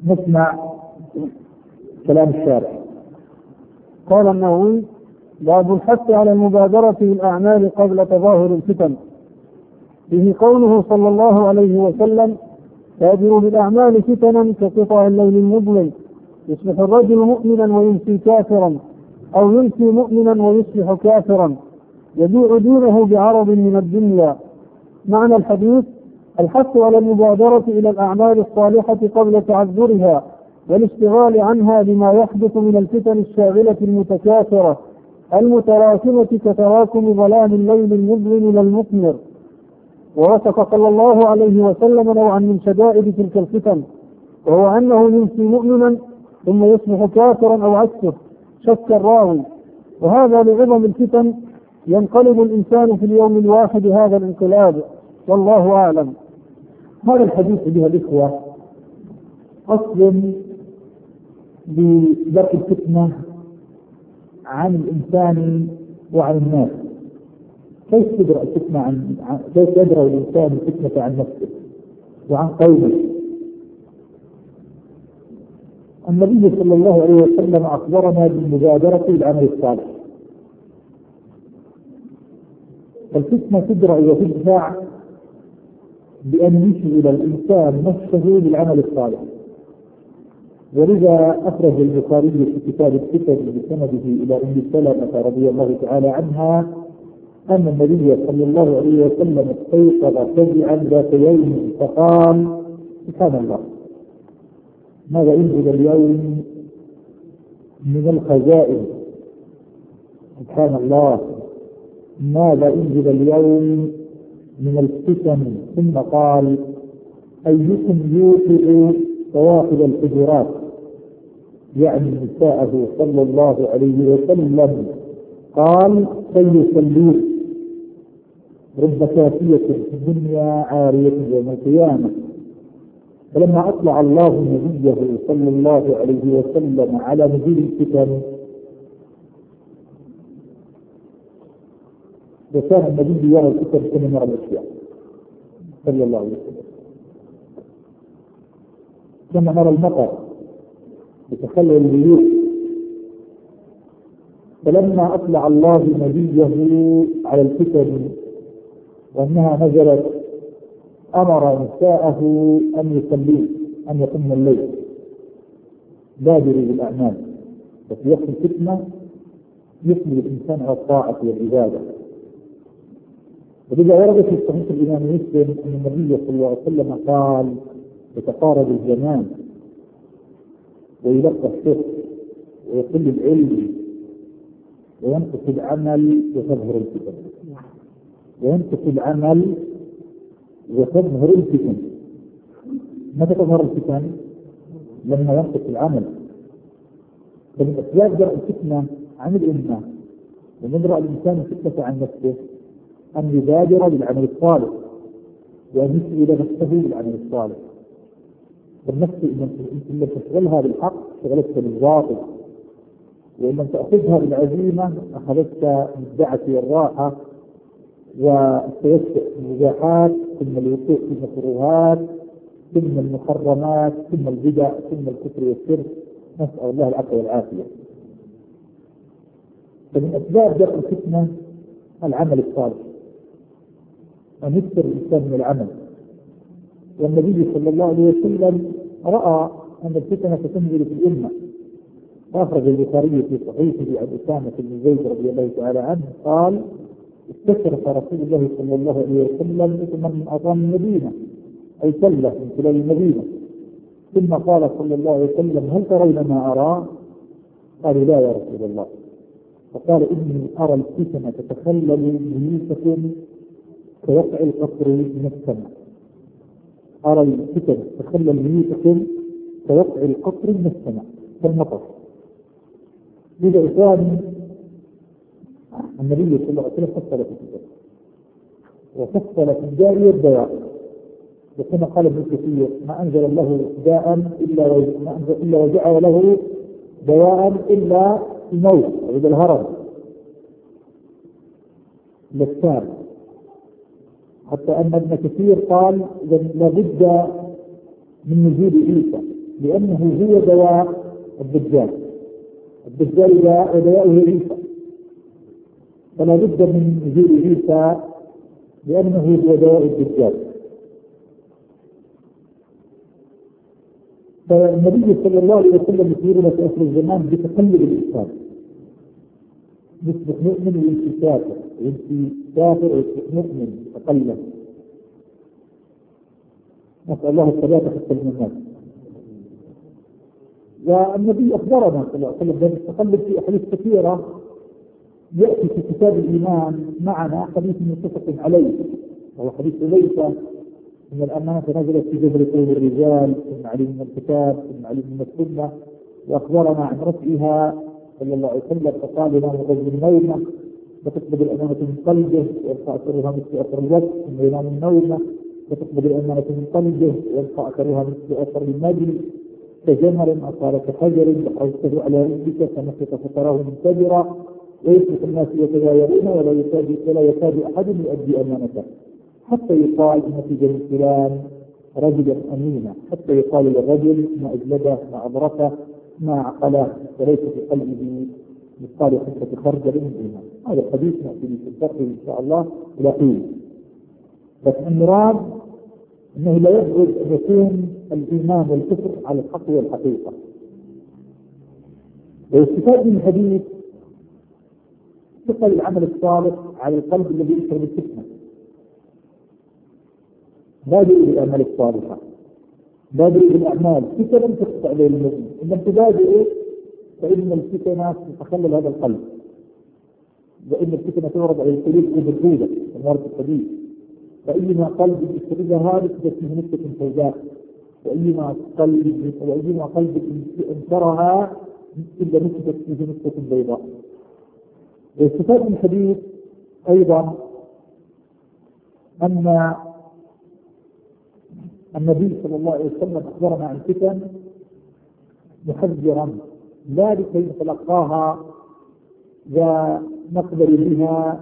نسمع كلام الشارع. قال النووي: باب الحث على المبادرة بالأعمال قبل تظاهر الفتن. به قوله صلى الله عليه وسلم: بادروا بالأعمال فتنا كقطع الليل المظلم، يصبح الرجل مؤمنا ويمسي كافرا، أو يمسي مؤمنا ويصبح كافرا، يبيع دينه بعرض من الدنيا. معنى الحديث: الحث على المبادرة إلى الأعمال الصالحة قبل تعذرها، والاشتغال عنها بما يحدث من الفتن الشاغلة المتكاثرة المتراكمة كتراكم ظلام الليل المظلم للمثمر. ووصف صلى الله عليه وسلم نوعا من شدائد تلك الفتن، وهو أنه يمسي مؤمنا ثم يصبح كافرا أو عكسه، شك الراوي. وهذا لعظم الفتن ينقلب الإنسان في اليوم الواحد هذا الانقلاب، والله أعلم. هذا الحديث أيها الإخوة أصل بدرء الفتنة عن الإنسان وعن الناس. كيف يدرأ الفتنة كيف يدرأ الإنسان الفتنة عن نفسه وعن قومه؟ النبي صلى الله عليه وسلم أخبرنا بالمبادرة بالعمل الصالح. الفتنة تدرأ وتدفع بأن يشغل الإنسان نفسه بالعمل الصالح. ولذا أخرج البخاري في كتاب الفتن بسنده إلى أم سلمة رضي الله تعالى عنها أن النبي صلى الله عليه وسلم استيقظ فزعا ذات يوم فقال: سبحان الله، ماذا أنزل اليوم من الخزائن؟ سبحان الله، ماذا أنزل اليوم من الفتن؟ ثم قال: أيكم يوقظ صواحب الحجرات، يعني نساءه صلى الله عليه وسلم. قال: فليصلون، رب كافية في الدنيا عارية يوم القيامة. فلما أطلع الله نبيه صلى الله عليه وسلم على نزول الفتن، وكان النبي يرى الفتن كما يرى الأشياء صلى الله عليه وسلم، كما نرى المطر يتخلل البيوت. فلما أطلع الله نبيه على الفتن وأنها نزلت، أمر نساءه أن يصلوا، أن يقمن الليل، بادروا بالأعمال. وفي وقت الفتنة يحمل الإنسان على الطاعة والعبادة. وإذا ورد في صحيح الإمام مسلم أن النبي صلى الله عليه وسلم قال: يتقارب الزمان ويلقى الشيخ ويقل العلم وينقص العمل وتظهر الفتن، وينقص العمل وتظهر الفتن. متى تظهر الفتن؟ لما ينقص العمل. فمن أسباب درء الفتنة عن الأمة ومن درء الإنسان الفتنة عن نفسه أن يبادر بالعمل الصالح وأن يشغل نفسه بالعمل الصالح. والنفس إن لم تشغلها بالحق شغلتك بالباطل، وإن لم تأخذها بالعزيمة أخذتك بالدعة والراحة والتوسع في المباحات، ثم الوقوع في المكروهات، ثم المحرمات، ثم البدع، ثم الكفر والشرك، نسأل الله العفو والعافية. فمن أسباب درء الفتنة العمل الصالح، أن يكثر الإنسان من العمل. والنبي صلى الله عليه وسلم رأى أن الفتنة تنزل في الأمة، وأخرج البخاري في صحيحه عن أسامة بن زيد رضي الله تعالى عنه قال: استشرف رسول الله صلى الله عليه وسلم من أطعام المدينة، أي سلة من خلال المدينة، ثم قال صلى الله عليه وسلم: هل ترون ما أرى؟ قالوا: لا يا رسول الله. فقال: إني أرى الفتنة تتخلل بيوتكم كوقع القطر من السماء. أرى الفتن تتخلل بيوتكم كوقع القطر من السماء كالمطر. لذا كان النبي صلى الله عليه وسلم فصل في الفتن، وفصل في الداء والدواء. وكما قال ابن كثير: ما أنزل الله داء إلا وجعل له دواء إلا الموت وإذا الهرم للسام. حتى أن ابن كثير قال: لابد من نزول عيسى لأنه هو دواء الدجال. الدجال دواءه عيسى، فلا بد من نزول عيسى لأنه هو دواء الدجال. فالنبي صلى الله عليه وسلم يخبرنا في آخر الزمان بتقلب الإسلام، يصبح مؤمن ويصبح كافر، ويصبح كافر ويصبح مؤمن، يتقلب. نسأل الله الثبات حتى من الناس. والنبي أخبرنا صلى الله عليه وسلم بالتقلب في أحاديث كثيرة، يأتي في كتاب الإيمان معنا حديث متفق عليه، وهو حديث حذيفة إن الأمانة نزلت في جبل قلوب الرجال، ثم عليهم الكتاب، ثم عليهم السنة، وأخبرنا عن رفعها صلى الله عليه وسلم فقال لنا الرجل النومة فتقبض الأمانة من قلبه ويرفع أثرها مثل أثر الوقت، ثم ينام النومة فتقبض الأمانة من قلبه ويرفع أثرها مثل أثر المجل، كجمر أصاب كحجر وحوزته على رجلك فنفق فتراه منفجرا، ويصبح الناس يتغايرون ولا يكاد أحد يؤدي أمانته، حتى يقال إن في جنب فلان رجلا أمينا، حتى يقال للرجل ما أجلده ما أبركه ما عقله وليس في قلبه مثقال حبة خردل من إيمان. هذا الحديث نأتي به في الفقه إن شاء الله إلى حين. بس المراد أنه لا يبعد أن يكون الإيمان والكفر على الحق والحقيقة. والاستفادة من الحديث ثقل العمل الصالح على القلب الذي يشعر بالفتنة. بادئ بالأعمال الصالحة، بادئ بالأعمال فتنة تقطع عليه المؤمن، إن لم تبادئ فإن الفتنة تتخلل هذا القلب، وإن الفتنة تعرض على القلوب بالحودة المرض الحديث، فأيما قلب يشربها هذا فيه نكتة سوداء، وأيما قلب انكرها إلا نكتة فيه نكتة بيضاء. واستفاد من الحديث أيضا أن النبي صلى الله عليه وسلم أخبرنا عن فتن محذرا لا لكي نتلقاها ونقبل بها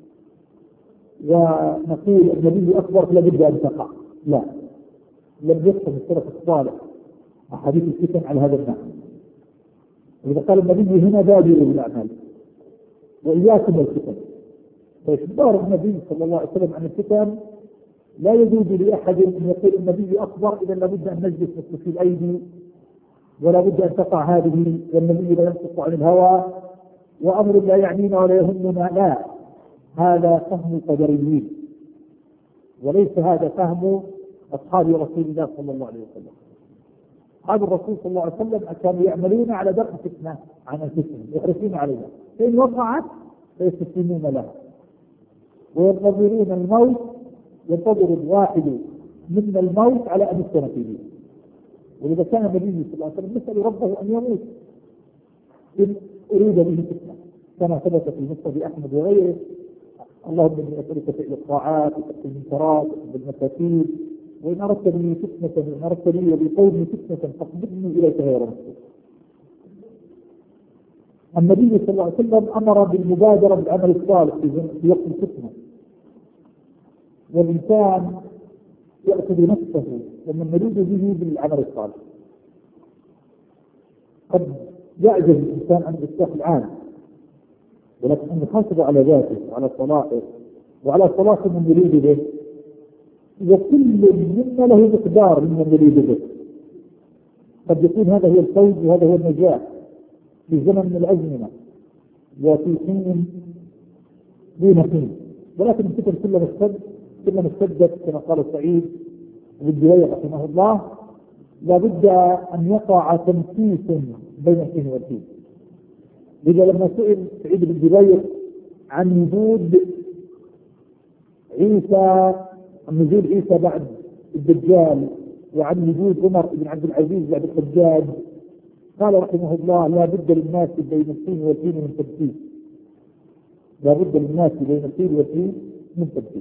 ونقول النبي أكبر لابد أن تقع، لا، لم يفهم السلف الصالح أحاديث الفتن على هذا النحو. وإذا قال النبي هنا بادروا بالأعمال وإياكم الفتن، فإخبار النبي صلى الله عليه وسلم عن الفتن لا يجوز لأحد أن يقول النبي أكبر إذا لابد أن نجلس في الأيدي ولا بد أن تقع هذه، والنبي لا ينطق عن الهوى وأمر لا يعنينا ولا يهمنا، لا، هذا فهم القدريين وليس هذا فهم أصحاب رسول الله صلى الله عليه وسلم. أصحاب الرسول صلى الله عليه وسلم كانوا يعملون على درء الفتنة عن الفتنة، يحرصون عليها، فإن وقعت فيستسلمون لها وينتظرون الموت، ينتظر الواحد من الموت على أن يفتن فيه. ولذا كان النبي صلى الله عليه وسلم يسأل ربه أن يموت إن أريد به فتنة، كما ثبت في مسند أحمد وغيره: اللهم إني أسألك فعل الطاعات وترك المنكرات وحب المساكين، وإن أردت لي فتنة وإن أردت لي وبقومي فتنة فاقبضني إليك غير مسلم. النبي صلى الله عليه وسلم أمر بالمبادرة بالعمل الصالح في وقت الفتنة، والإنسان يأخذ نفسه ومن نريد به بالعمل الصالح. قد يعجز الإنسان عن الإصلاح العام، ولكن أن يحافظ على ذاته وعلى صلاحه وعلى صلاح من يريد به، وكل منا له مقدار من يريد به. قد يكون هذا هو الفوز وهذا هو النجاح في زمن من الأزمنة وفي حين دون حين، ولكن الفتن كلما اشتدت كما قال سعيد بن جبير رحمه الله لابد أن يقع تنفيس بين الحين والحين. لذا لما سئل سعيد بن جبير عن وجود نزول عيسى بعد الدجال وعن وجود عمر بن عبد العزيز بعد الحجاج، قال رحمه الله: لا بد للناس بين الحين والحين من تنفيس، لا بد للناس بين الحين والحين من تنفيس.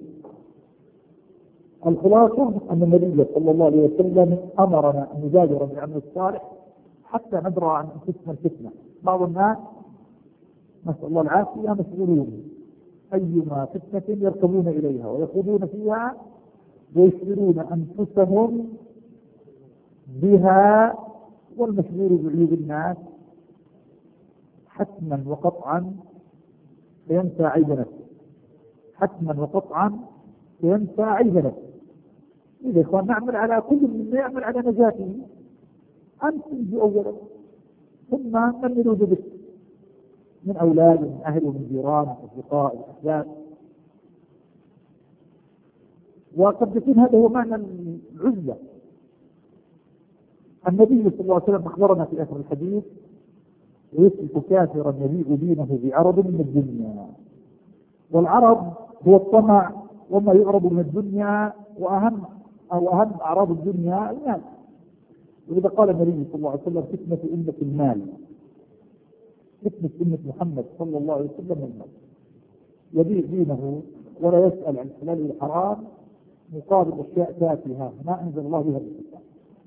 الخلاصة أن النبي صلى الله عليه وسلم أمرنا أن نبادر بالعمل الصالح حتى ندرى عن أنفسنا الفتنة. بعض الناس نسأل الله العافية مشغولون أيما فتنة يركبون إليها ويخوضون فيها ويشغلون أنفسهم بها والمشهور بعيوب الناس حتما وقطعا سينسى عيب نفسه، حتما وقطعا سينسى عيب نفسه. إذا إخوان نعمل على كل منا يعمل على نجاته، أنت تنجو أولا ثم من يريد بك من أولاد من أهل ومن جيران ومن أصدقاء وأحباب. وقد يكون هذا هو معنى العزلة. النبي صلى الله عليه وسلم أخبرنا في آخر الحديث: يسلك كافرا يبيع دينه بعرض من الدنيا. والعرض هو الطمع وما يعرض من الدنيا، وأهم أعراض الدنيا المال. وإذا قال النبي صلى الله عليه وسلم: فتنة أمة المال، فتنة أمة محمد صلى الله عليه وسلم المال. يبيع دينه ولا يسأل عن الحلال والحرام مقابل أشياء تافهة ما أنزل الله بها بالكتاب.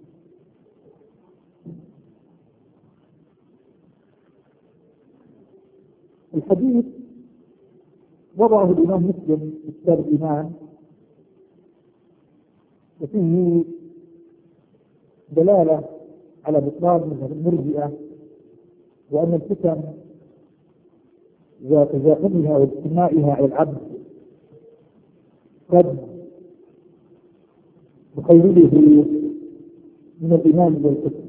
الحديث وضعه الإمام مسلم في كتاب الإيمان، وفيه دلالة على بطلان مذهب المرجئة، وأن الفتن وتزاحمها واجتماعها على العبد قد تخيله من الإيمان والكفر.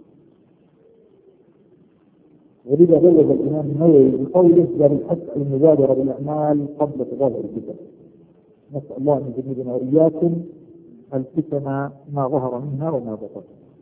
ولذا جوز الإمام النووي بقوله: بل الحث على المبادرة بالأعمال قبل تظاهر الفتن. نسأل الله أن يجنبنا وإياكم الفتن ما ظهر منها وما بطن.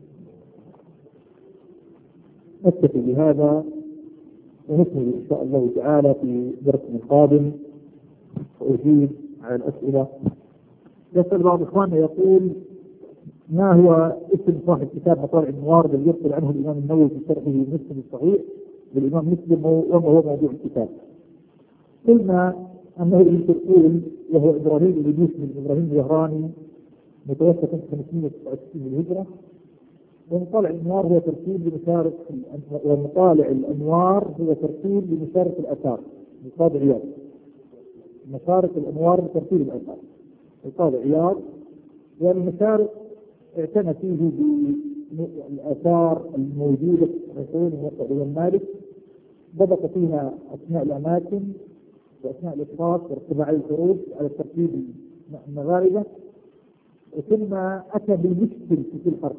نكتفي بهذا ونكمل إن شاء الله تعالى في درس قادم وأجيب على الأسئلة. يسأل بعض إخواننا يقول: ما هو اسم صاحب كتاب مطالع الموارد الذي يرسل عنه الإمام النووي في شرحه لمسلم الصحيح للإمام مسلم، وما هو موضوع الكتاب؟ قلنا أنه ابن تركول وهو إبراهيم بن مسلم إبراهيم الزهراني متوفى سنة 569 للهجرة. ومطالع الأنوار هو ترتيب لمشارك ومطالع الأنوار هو ترتيب لمشارك الآثار لقاضي عياض. مشارك الأنوار ترتيب الآثار لقاضي عياض، والمشارك اعتنى فيه بالآثار الموجودة في الحسين وموقع مالك، ضبط فيها أسماء الأماكن وأسماء الأشخاص وارتفاع الحروف على الترتيب المغاربة، ثم أتى بالمشكل في الحرف،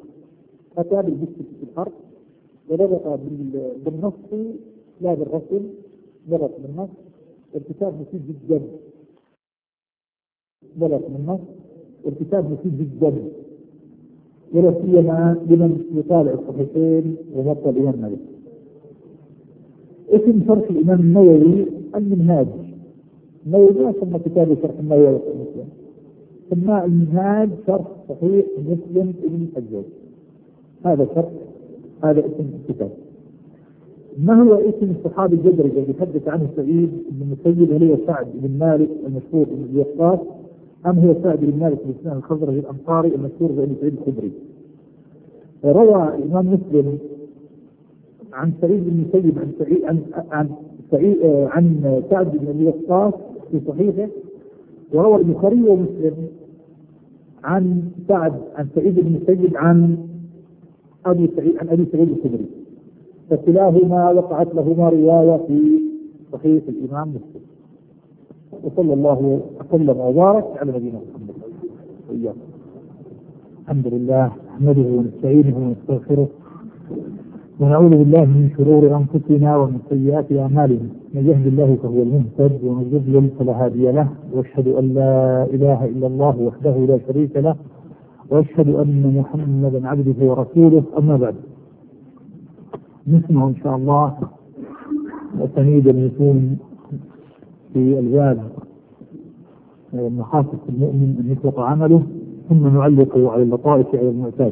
وضبط بالنص لا بالرسم، ضبط بالنص. الكتاب مفيد جدا، ضبط بالنص. الكتاب مفيد جدا ولا سيما لمن يطالع الصحيحين وموقع الإمام مالك. اسم شرح الإمام النووي المنهاج. النووي ما سمى كتابه شرح النووي، سماه المنهاج شرح صحيح مسلم ابن الحجاج. هذا شرح، هذا اسم الكتاب. ما هو اسم الصحابي الجدري الذي يتحدث عنه سعيد بن المسيب؟ هل هو سعد بن مالك المشهور بن وقاص، أم هو سعد بن مالك بن سنان الخزرجي الأنصاري المشهور بأبي سعيد الخدري؟ روى الإمام مسلم عن سعيد بن المسيب عن سعد بن أبي وقاص في صحيحه، وروى البخاري ومسلم عن سعيد بن المسيب عن أبي سعيد الخدري، فكلاهما وقعت لهما رواية في صحيح الإمام مسلم. وصلى الله وسلم وبارك على نبينا محمد وإياكم. الحمد لله نحمده ونستعينه ونستغفره ونعوذ بالله من شرور أنفسنا ومن سيئات أعمالنا. من يهد الله فهو المهتد ومن يضلل فلا هادي له، وأشهد أن لا إله إلا الله وحده لا شريك له، وأشهد أن محمدا عبده ورسوله. أما بعد، نسمع إن شاء الله أسانيد يكون في الباب مخافة المؤمن أن يطلق عمله، ثم نعلق على اللطائف على المعتاد.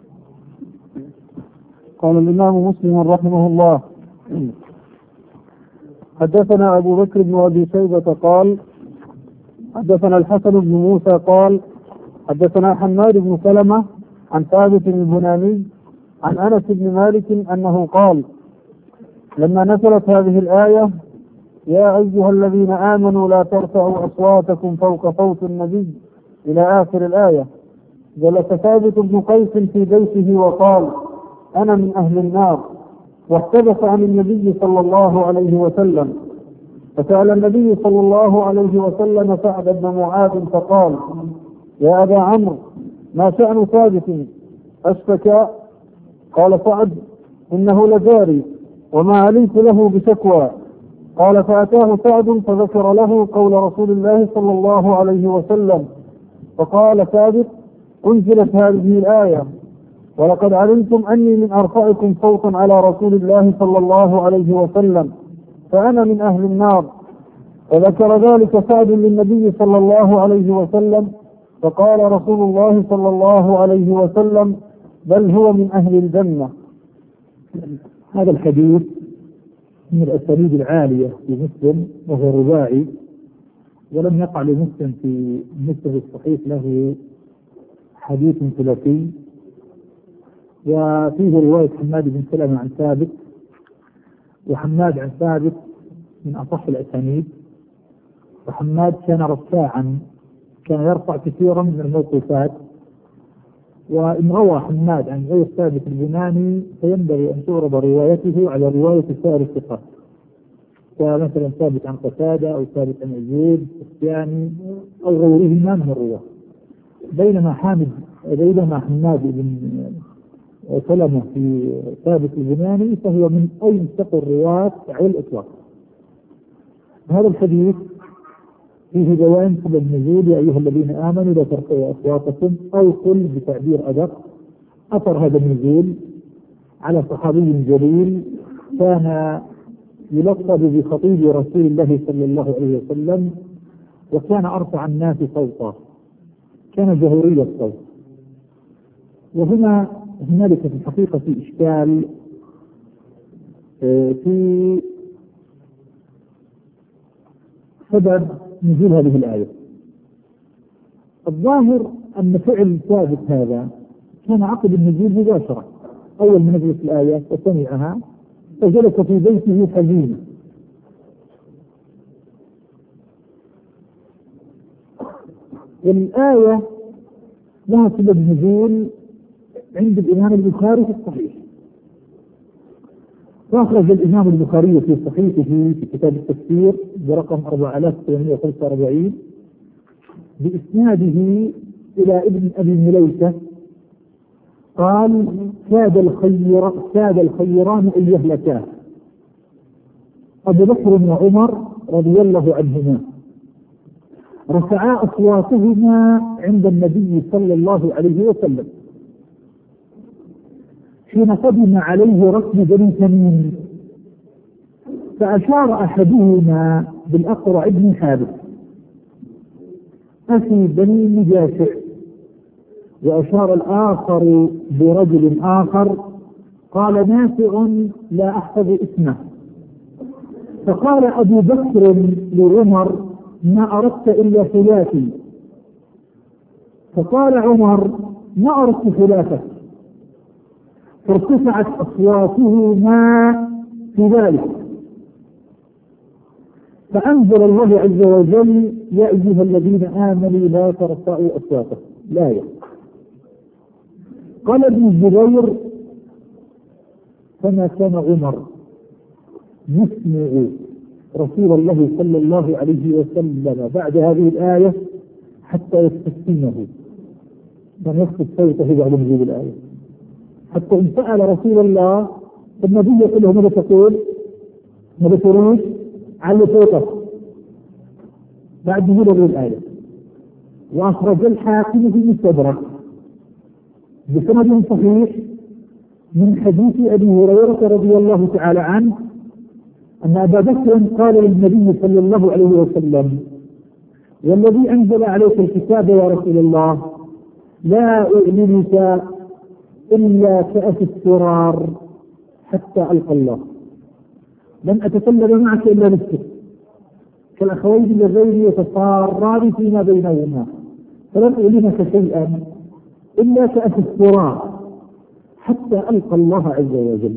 قال الإمام مسلم رحمه الله: حدثنا أبو بكر بن أبي شيبة قال حدثنا الحسن بن موسى قال حدثنا حماد بن سلمة عن ثابت البناني عن أنس بن مالك أنه قال: لما نزلت هذه الآية: يا أيها الذين آمنوا لا ترفعوا أصواتكم فوق صوت النبي إلى آخر الآية، جلس ثابت بن قيس في بيته وقال: أنا من أهل النار، واحتدث عن النبي صلى الله عليه وسلم. فسأل النبي صلى الله عليه وسلم سعد بن معاذ فقال: يا أبا عمرو، ما شأن ثابت أشتكى؟ قال سعد: إنه لجاري وما علمت له بشكوى. قال: فأتاه سعد فذكر له قول رسول الله صلى الله عليه وسلم، فقال ثابت: أنزلت هذه الآية: ولقد علمتم أني من أرفعكم صوتا على رسول الله صلى الله عليه وسلم، فأنا من أهل النار. فذكر ذلك سعد للنبي صلى الله عليه وسلم، فقال رسول الله صلى الله عليه وسلم: بل هو من أهل الجنة. هذا الحديث من الأساليب العالية في مسلم، وهو رباعي، ولم يقع لمسلم في مسلم الصحيح له حديث ثلاثي، وفيه رواية حماد بن سلمة عن ثابت، وحماد عن ثابت من أصح الأسانيد، وحماد كان رفاعا، كان يرفع كثيرا من الموقوفات. وإن روى حماد عن غير ثابت البناني فينبغي أن تعرض روايته على رواية سائر الثقات، كمثلا ثابت عن قتادة أو ثابت عن يزيد السفياني أو غيرهما من الرواة. بينما حماد بن سلمة في ثابت البناني فهو من أوثق الرواة على الإطلاق. هذا الحديث فيه بيان سبب النزول: يا أيها الذين آمنوا لا ترفعوا أصواتكم، أو قل بتعبير أدق أثر هذا النزول على صحابي جليل كان يلقب بخطيب رسول الله صلى الله عليه وسلم، وكان أرفع الناس صوتا، كان جهوري الصوت. هنالك في الحقيقة في إشكال في سبب نزول هذه الآية. الظاهر أن فعل ثابت هذا كان عقب النزول مباشرة، أول ما نزلت الآية وسمعها فجلس في بيته حزينا. والآية لها سبب نزول عند الإمام البخاري في الصحيح، فأخرج الإمام البخاري في صحيحه في كتاب التفسير برقم 4845 بإسناده إلى ابن أبي مليكة قال: كاد الخيران أن يهلكا، أبو بكر وعمر رضي الله عنهما رفعا أصواتهما عند النبي صلى الله عليه وسلم حين قدم عليه ركب بني تميم، فأشار أحدهما بالأقرع بن حابس أخي بني مجاشع، وأشار الآخر برجل آخر قال نافع لا أحفظ اسمه. فقال أبو بكر لعمر: ما أردت إلا خلافي. فقال عمر: ما أردت خلافك. فارتفعت أصواتهما في ذلك، فأنزل الله عز وجل: يا أيها الذين آمنوا لا ترفعوا أصواتكم، الآية. قال ابن الزبير: فما كان عمر يسمع رسول الله صلى الله عليه وسلم بعد هذه الآية حتى يستسلمه، كان يخفض صوته بعد نزول الآية، حتى إن سأل رسول الله النبي يقول له: ماذا تقول؟ ماذا تريد؟ على صوتك بعد نزول الآية. وأخرج الحاكم في المستدرك بسند صحيح من حديث أبي هريرة رضي الله تعالى عنه أن أبا بكر قال للنبي صلى الله عليه وسلم: والذي أنزل عليك الكتاب يا رسول الله لا أؤمنك إلا كأس السرار حتى ألقى الله، لن أتكلم معك إلا بالسر، كالأخوين اللذين يتصاران فيما بينهما، فلن أعلمك شيئا إلا كأس السرار حتى ألقى الله عز وجل.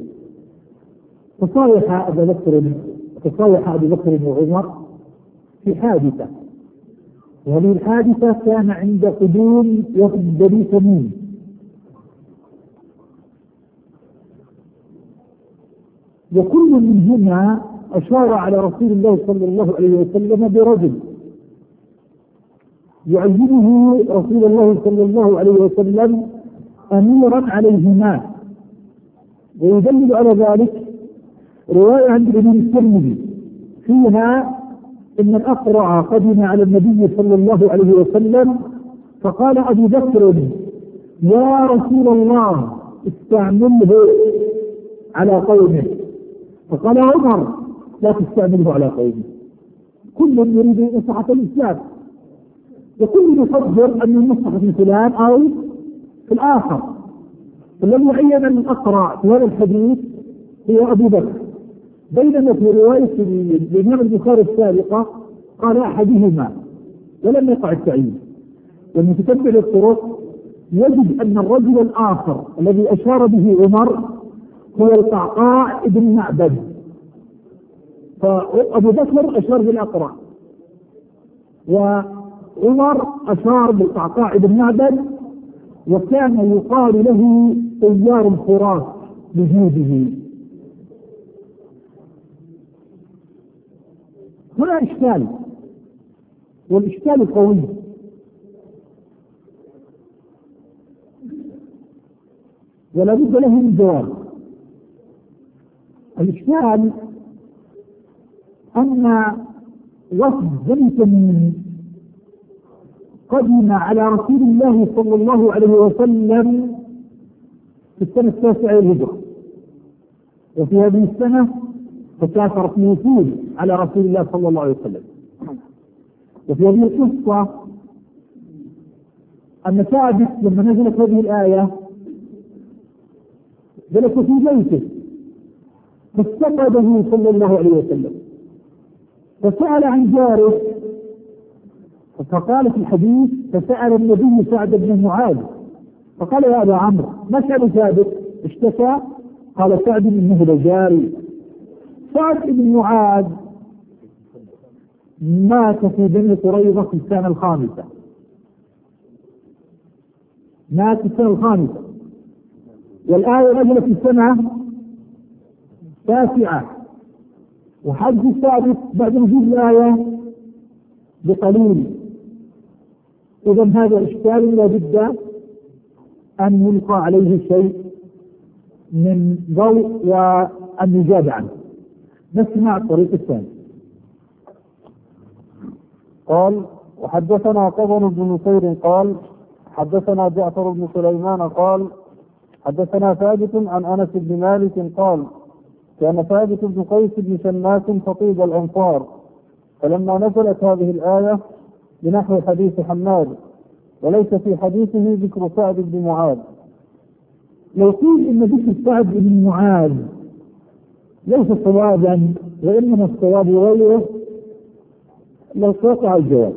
تصايح أبو بكر وعمر في حادثة، وهذه الحادثة كان عند قدوم وفد بني تميم، وكل منهما أشار على رسول الله صلى الله عليه وسلم برجل يعينه رسول الله صلى الله عليه وسلم أميرا عليهما. ويدل على ذلك رواية عند ابن الترمذي فيها إن الأقرع قدم على النبي صلى الله عليه وسلم فقال أبو بكر: يا رسول الله استعمله على قومه. فقال عمر: لا تستعمله على قومه. كل يريد مصلحة الإسلام، وكل يفضل أن المصلحة في فلان أو في الآخر. فالذي عين الأقرع في هذا الحديث هو أبو بكر، بينما في رواية الإمام البخاري السابقة قال أحدهما ولم يقع التعيين. لما تتبع الطرق يجد أن الرجل الآخر الذي أشار به عمر هو القعقاع بن معبد، فأبو بكر أشار بالأقرع وعمر أشار بالقعقاع بن معبد، وكان يقال له طيار الخراس بجوده. هنا إشكال، والإشكال قوي. ولا بد له من جواب. الإشكال أن وفد بني تميم قدم على رسول الله صلى الله عليه وسلم في السنة 9 للهجرة، وفي هذه السنة تكاثرت الوفود على رسول الله صلى الله عليه وسلم. وفي هذه القصة أن ثابت لما نزلت هذه الآية جلس في بيته فاستقبله صلى الله عليه وسلم فسأل عن جاره، فقال في الحديث: فسأل النبي سعد بن معاذ فقال: يا أبا عمرو ما شأن ثابت؟ اشتكى؟ قال سعد: إنه لجاري. سعد بن معاذ مات في بني قريظة في السنة الخامسة، مات في السنة الخامسة، والآية نزلت في السنة 9، وحج الثابت بعد نزول الآية بقليل. إذا هذا إشكال لا بد أن يلقى عليه شيء من ضوء وأن يجاب عنه. نسمع الطريق الثاني. قال: وحدثنا قبن بن نصير قال: حدثنا جعفر بن سليمان قال: حدثنا ثابت عن أنس بن مالك قال: كان ثابت بن قيس بن شماس خطيب الأنصار، فلما نزلت هذه الآية بنحو حديث حماد، وليس في حديثه ذكر سعد بن معاذ. لو قيل إن ذكر سعد بن معاذ ليس صوابا وإنما الصواب غيره لو وقع الجواب،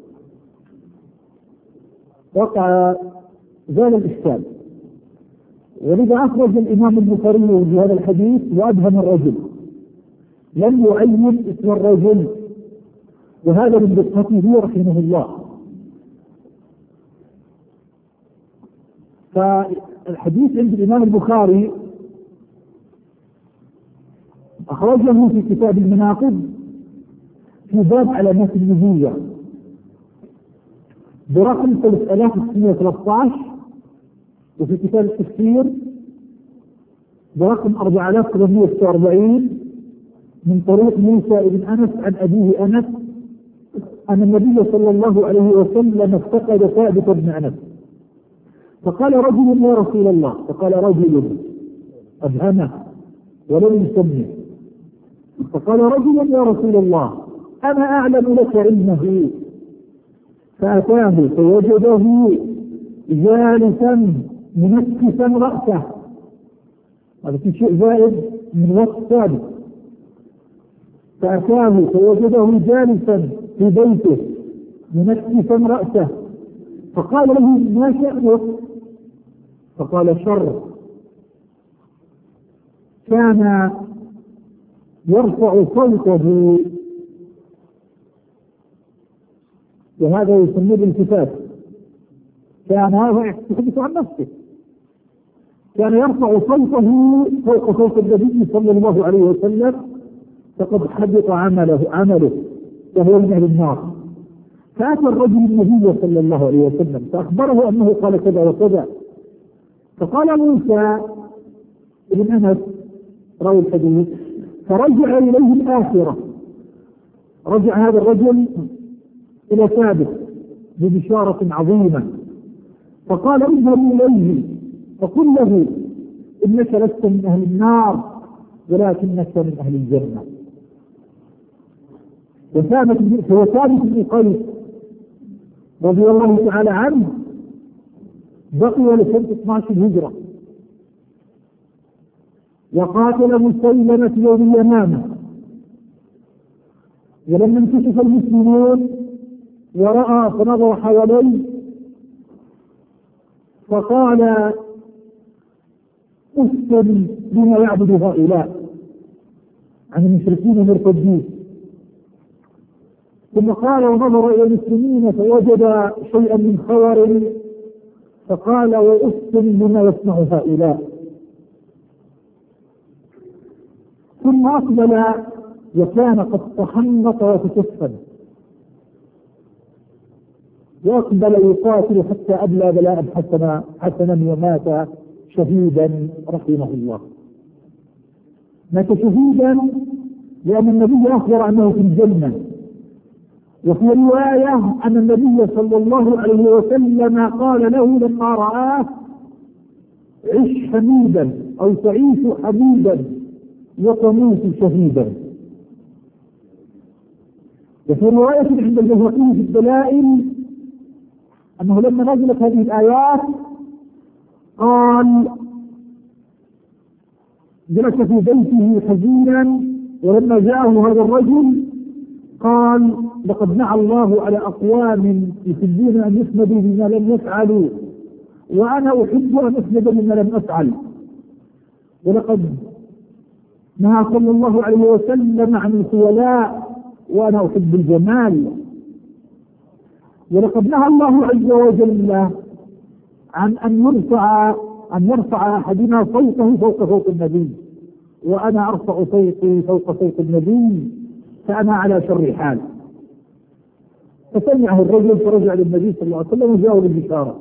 وقع زال الإشكال. ولذا أخرج الإمام البخاري في هذا الحديث وأبهم الرجل، لم يعين اسم الرجل، وهذا من دقته رحمه الله. فالحديث عند الإمام البخاري أخرجه في كتاب المناقب في باب علامات النبوة برقم 3613، وفي كتاب التفسير برقم 4846 من طريق موسى بن أنس عن أبيه أنس أن النبي صلى الله عليه وسلم افتقد ثابت بن أنس فقال رجل: يا رسول الله. فقال رجل أبهمه ولم يسمه. فقال رجل: يا رسول الله أنا أعلم لك علمه. فأتاه فوجده جالسا منكسا رأسه، هذا في شيء زائد من وقت ثابت. فأتاه فوجده جالسا في بيته منكسا رأسه، فقال له: ما شأنك؟ فقال: شر. كان يرفع صوته، وهذا يسميه الالتفات، كان يحدث عن نفسه، كان يرفع صوته فوق صوت النبي صلى الله عليه وسلم فقد حبط عمله وهو من أهل النار. فأتى الرجل النبي صلى الله عليه وسلم فأخبره أنه قال كذا وكذا، فقال موسى بن أنس راوي الحديث فرجع إليه الآخرة، رجع هذا الرجل إلى ثابت ببشارة عظيمة، فقال اذهب إليه فقل له إنك لست من أهل النار ولكنك من أهل الجنة. وثابت بن قيس رضي الله تعالى عنه بقي لسنة 12 هجرة، وقاتل مسيلمة يوم اليمامة، ولما انكشف المسلمون ورأى فنظر حواليه فقال اسلم بما يعبد هؤلاء عن المشركين المرتدين، ثم قال ونظر إلى المسلمين فوجد شيئا من خور فقال واسلم بما يصنع هؤلاء، ثم أقبل وكان قد تحنط وتكفن، وأقبل يقاتل حتى أبلى بلاء حسنا ومات شهيدا رحمه الله. مات شهيدا لأن النبي أخبر أنه في الجنة، وفي رواية أن النبي صلى الله عليه وسلم قال له لما رآه عش حميدا أو تعيش حميدا وتموت شهيدا. وفي رواية عند البيهقي في الدلائل أنه لما نزلت هذه الآيات قال جلس في بيته حزينا، ولما جاءه هذا الرجل قال لقد نعى الله على أقوام يحبون أن يسندوا بما لم يفعلوا وأنا أحب أن أسند بما لم أفعل، ولقد نهى صلى الله عليه وسلم عن الخيلاء وأنا أحب الجمال، ولقد نهى الله عز وجل عن أن يرفع أحدنا صوته فوق صوت النبي، وأنا أرفع صوتي فوق صوت النبي فأنا على شر حال. فسمعه الرجل فرجع للنبي صلى الله عليه وسلم وجاءه بالبشارة.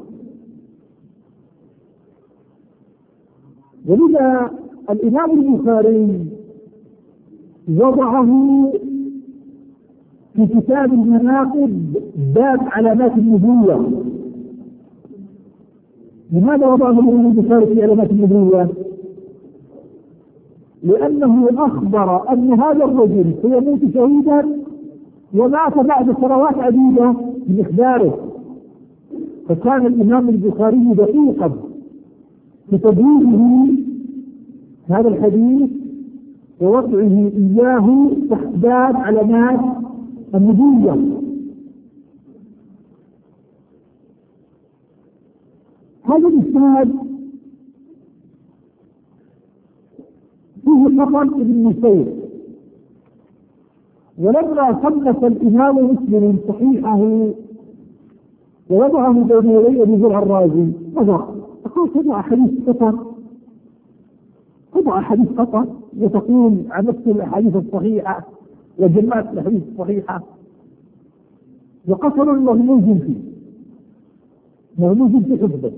ولذا الإمام البخاري وضعه في كتاب المناقب باب علامات النبوة. لماذا وضعه الإمام البخاري في علامات النبوة؟ لأنه أخبر أن هذا الرجل سيموت شهيدا ومات بعد سنوات عديدة من إخباره، فكان الإمام البخاري دقيقا في تدويره هذا الحديث ووضعه إياه تحت باب علامات النبوة. هذا الإسناد فيه خطأ ابن مسير، ولما صنف الإمام مسلم صحيحه ووضعه بين يدي أبي زرع الرازي فقال تضع حديث خطأ وتقول عمدت الأحاديث الصحيحة وجمعت الأحاديث الصحيحة، وقصر مغموز في حفظه.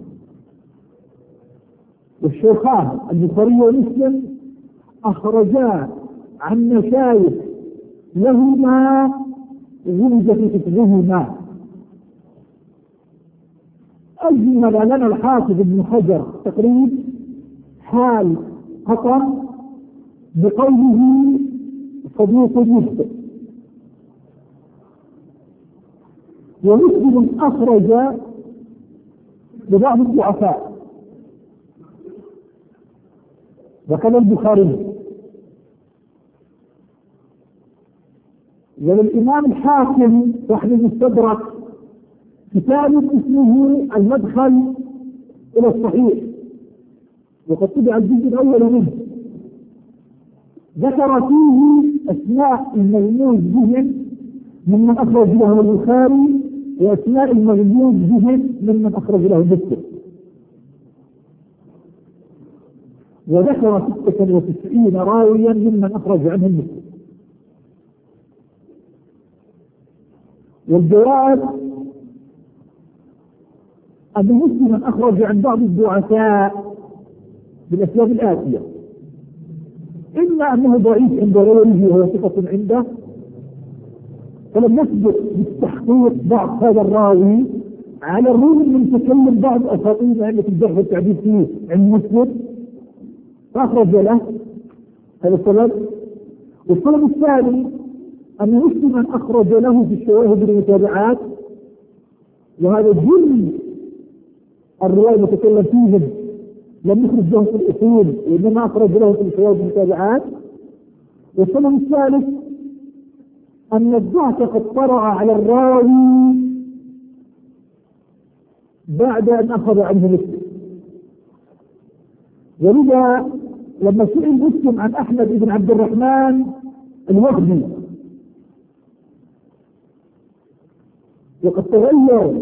والشيخان البخاري ومسلم أخرجا عن مشايخ لهما غمز في حفظهما. أجمل لنا الحافظ ابن حجر تقريب حال خطأ بقوله صديق مسلم، ومسلم أخرج ببعض الضعفاء وكذا البخاري. وللإمام الحاكم صاحب المستدرك كتاب اسمه المدخل إلى الصحيح، وقد طبع الجزء الأول منه، ذكر فيه أسماء المغموز بهم ممن أخرج له البخاري وأسماء المغموز بهم ممن أخرج له مسلم. وذكر 96 راويا ممن أخرج عنه مسلم. والجواب أن مسلما أخرج عن بعض الضعفاء بالأسباب الآتية: إما أنه ضعيف عند غيره وهو ثقة عنده، فلم يثبت بالتحقيق بعض هذا الراوي على الرغم من تكلم بعض أساطير أئمة الجرح والتعديل فيه عن مسلم فأخرج له. هذا السبب. والسبب الثاني أن مسلما أخرج له في الشواهد والمتابعات، وهذا جل الرواية المتكلم فيهم لم يخرج له في الأصول وإنما أخرج له في الشواهد والمتابعات. والسبب الثالث أن الضعف قد طرأ على الراوي بعد أن أخذ عنه مسلم. ولذا لما سئل مسلم عن أحمد بن عبد الرحمن الوهبي وقد تغير،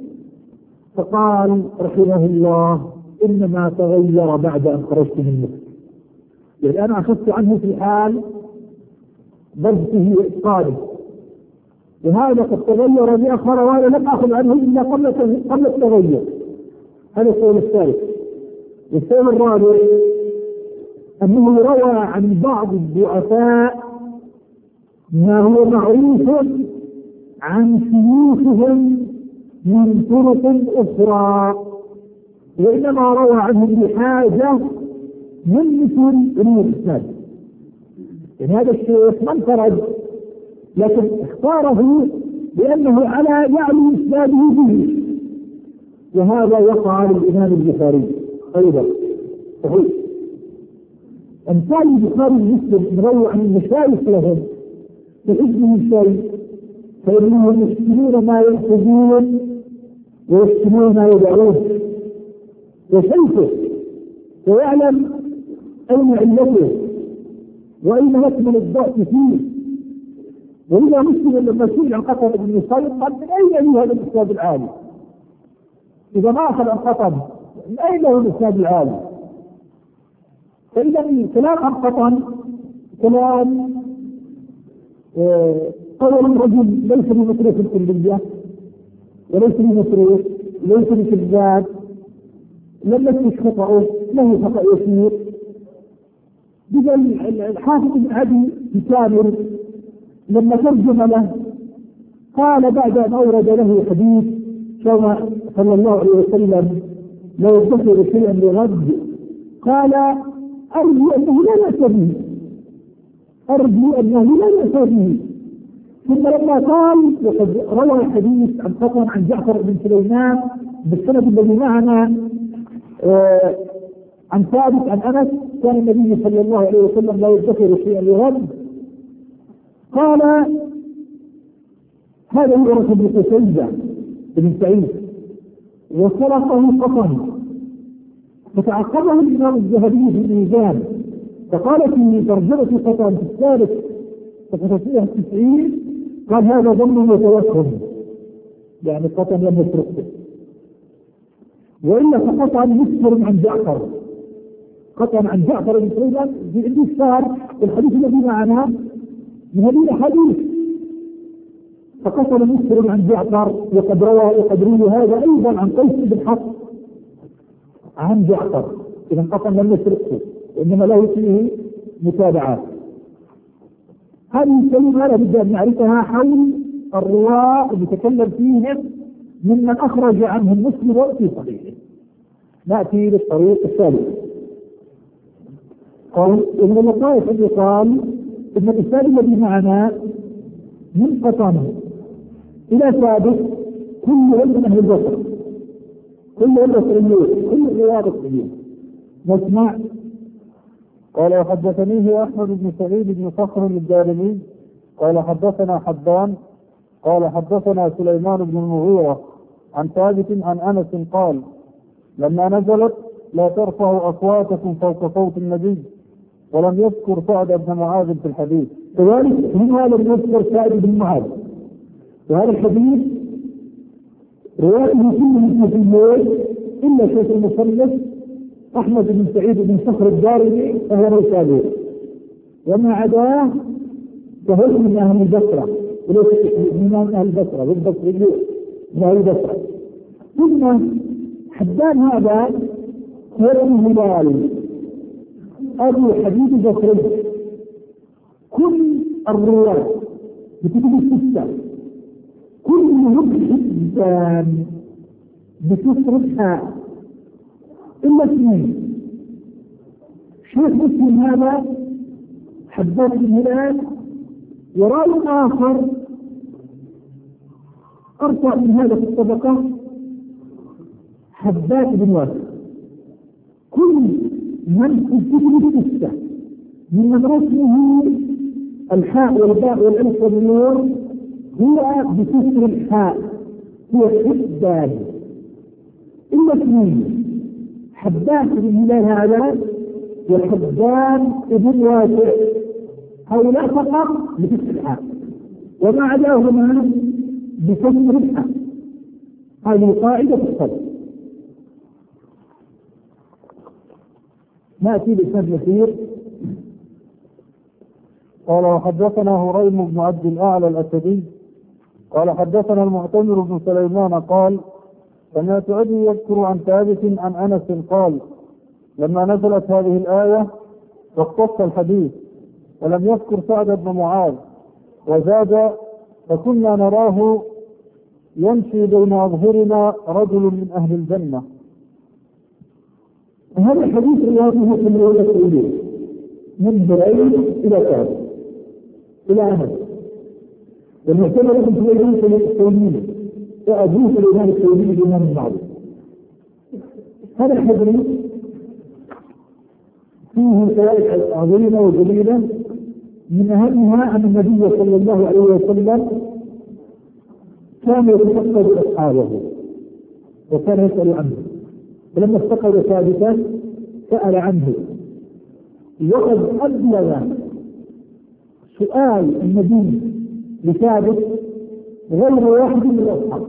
فقال رحمه الله: إنما تغير بعد أن خرجت من مسلم. يعني أنا أخذت عنه في حال ضبطه وإتقانه، وهذا قد تغير لآخر وهذا لم أخذ عنه إلا قبل التغير. هذا السبب الثالث. والسبب الرابع أنه روى عن بعض الضعفاء ما هو معروف عن شيوخهم من طرق أخرى، وإنما روى عنهم بحاجة من مثل علم الإسناد. يعني هذا الشيخ ما انفرد، لكن اختاره لأنه على يعلو إسناده به، وهذا وقع للإمام البخاري أيضا. صحيح. أمثال البخاري ومسلم رووا عن المشايخ لهم بحجم شيء، فإنهم يشتمون ما يأخذون ويشتمون ما يدعون، وشيخه ويعلم أين علته وأين مكمن الضعف فيه. ولذا مسلم لما سئل عن قتل ابن نصير قال: من أين له هذا الإسناد العالي؟ إذا ما أخذ عن قتل من أين له الإسناد العالي؟ فإذا الكلام عن قتل كلام قول الرجل ليس بمصروف الكلية وليس بمصروف، ليس بكذاب، لم يكن خطأه، له خطأ يسير. بذا الحافظ بن عدي بكامل لما ترجم له قال بعد أن أورد له حديث كما صلى الله عليه وسلم: لا يدخر شيئا لغد، قال: أرجو أنه لا يأس به، أرجو أنه لا يأس به. ثم لما قال: وقد روى الحديث عن قطن عن جعفر بن سليمان بالسند الذي معنا عن ثابت عن أنس كان النبي صلى الله عليه وسلم لا يدخر شيئا لغد، قال: هذا هو رسول بن قتيبة بن سعيد وسلطه قطن. فتعقبه الإمام الذهبي في الميزان فقال في ترجمة قطن في الثالث صفحة 90 قال: هذا ظن وتوهم، يعني قطن لم يتركه. وإلا فقطن مسفر عن جعفر، قطن عن جعفر بن سليمان في عنده صار الحديث الذي معنا من هذه الحديث، فقتل مسلم عن جعفر وقد روى هذا أيضا عن قيس بن حفص عن جعفر. إذا قتل لم يسرقه وإنما له فيه متابعات. هذه الكلمة لا بد أن نعرفها حول الرواة المتكلم فيهم ممن أخرج عنهم مسلم في صحيحه. نأتي للطريق الثالث. قال ابن اللطائف الذي قال إن الإسناد الذي معنا من قطن إلى ثابت كل علم أهل البصر، كل البصريون، كل الرواة البصريين. نسمع. قال: وحدثنيه أحمد بن سعيد بن صخر الدارمي قال: حدثنا حبان قال: حدثنا سليمان بن المغيرة عن ثابت عن أنس قال: لما نزلت لا ترفعوا أصواتكم فوق صوت النبي، ولم يذكر سعد بن معاذ في الحديث. كذلك هنا لم يذكر سعد بن معاذ، وهذا الحديث روايته كله في الليل إلا شيخ المصنف أحمد بن سعيد بن صخر الدارمي فهو نيسابوري، وما عداه فهو من أهل البصرة وليس من أهل البصرة، والبصري من أهل البصرة. ثم حبان هذا هو ابن هلال أبو حبيب البصري. كل الرواة بكتب الستة كلهم حبان بكسر الحاء إلا اثنين. شيخ مسلم هذا حبان بن هلال، وراوي آخر أرفع من هذا في الطبقة حبان بن واسع. كل من في الكتب الستة ممن رسمه الحاء والباء والألف والنون هو بكسر الحاء هو حبان إلا اثنين، حبان بن هلال هذا وحبان بن واسع، هؤلاء فقط بكسر الحاء وما عداهما بكسر الحاء. هذه قاعدة في الصدر. نأتي بإسناد يسير. قال وحدثنا هريم بن عبد الأعلى الأسدي قال حدثنا المعتمر بن سليمان قال سمعت أبي يذكر عن ثابت عن أنس قال لما نزلت هذه الآية واختص الحديث ولم يذكر سعد بن معاذ وزاد فكنا نراه يمشي بين أظهرنا رجل من أهل الجنة. هذا الحديث روايته في الرواية الأولى من هريم إلى ثابت إلى أنس، والمعتمر بن سليمان الثوري وأبوه سليمان الثوري الإمام المعروف. هذا الحديث فيه فوائد عظيمة وجليلة، من أهمها أن النبي صلى الله عليه وسلم كان يتفقد أصحابه وكان يسأل عنه، فلما افتقد ثابتا سأل عنه، وقد أبلغ سؤال النبي لثابت غير واحد من الأصحاب.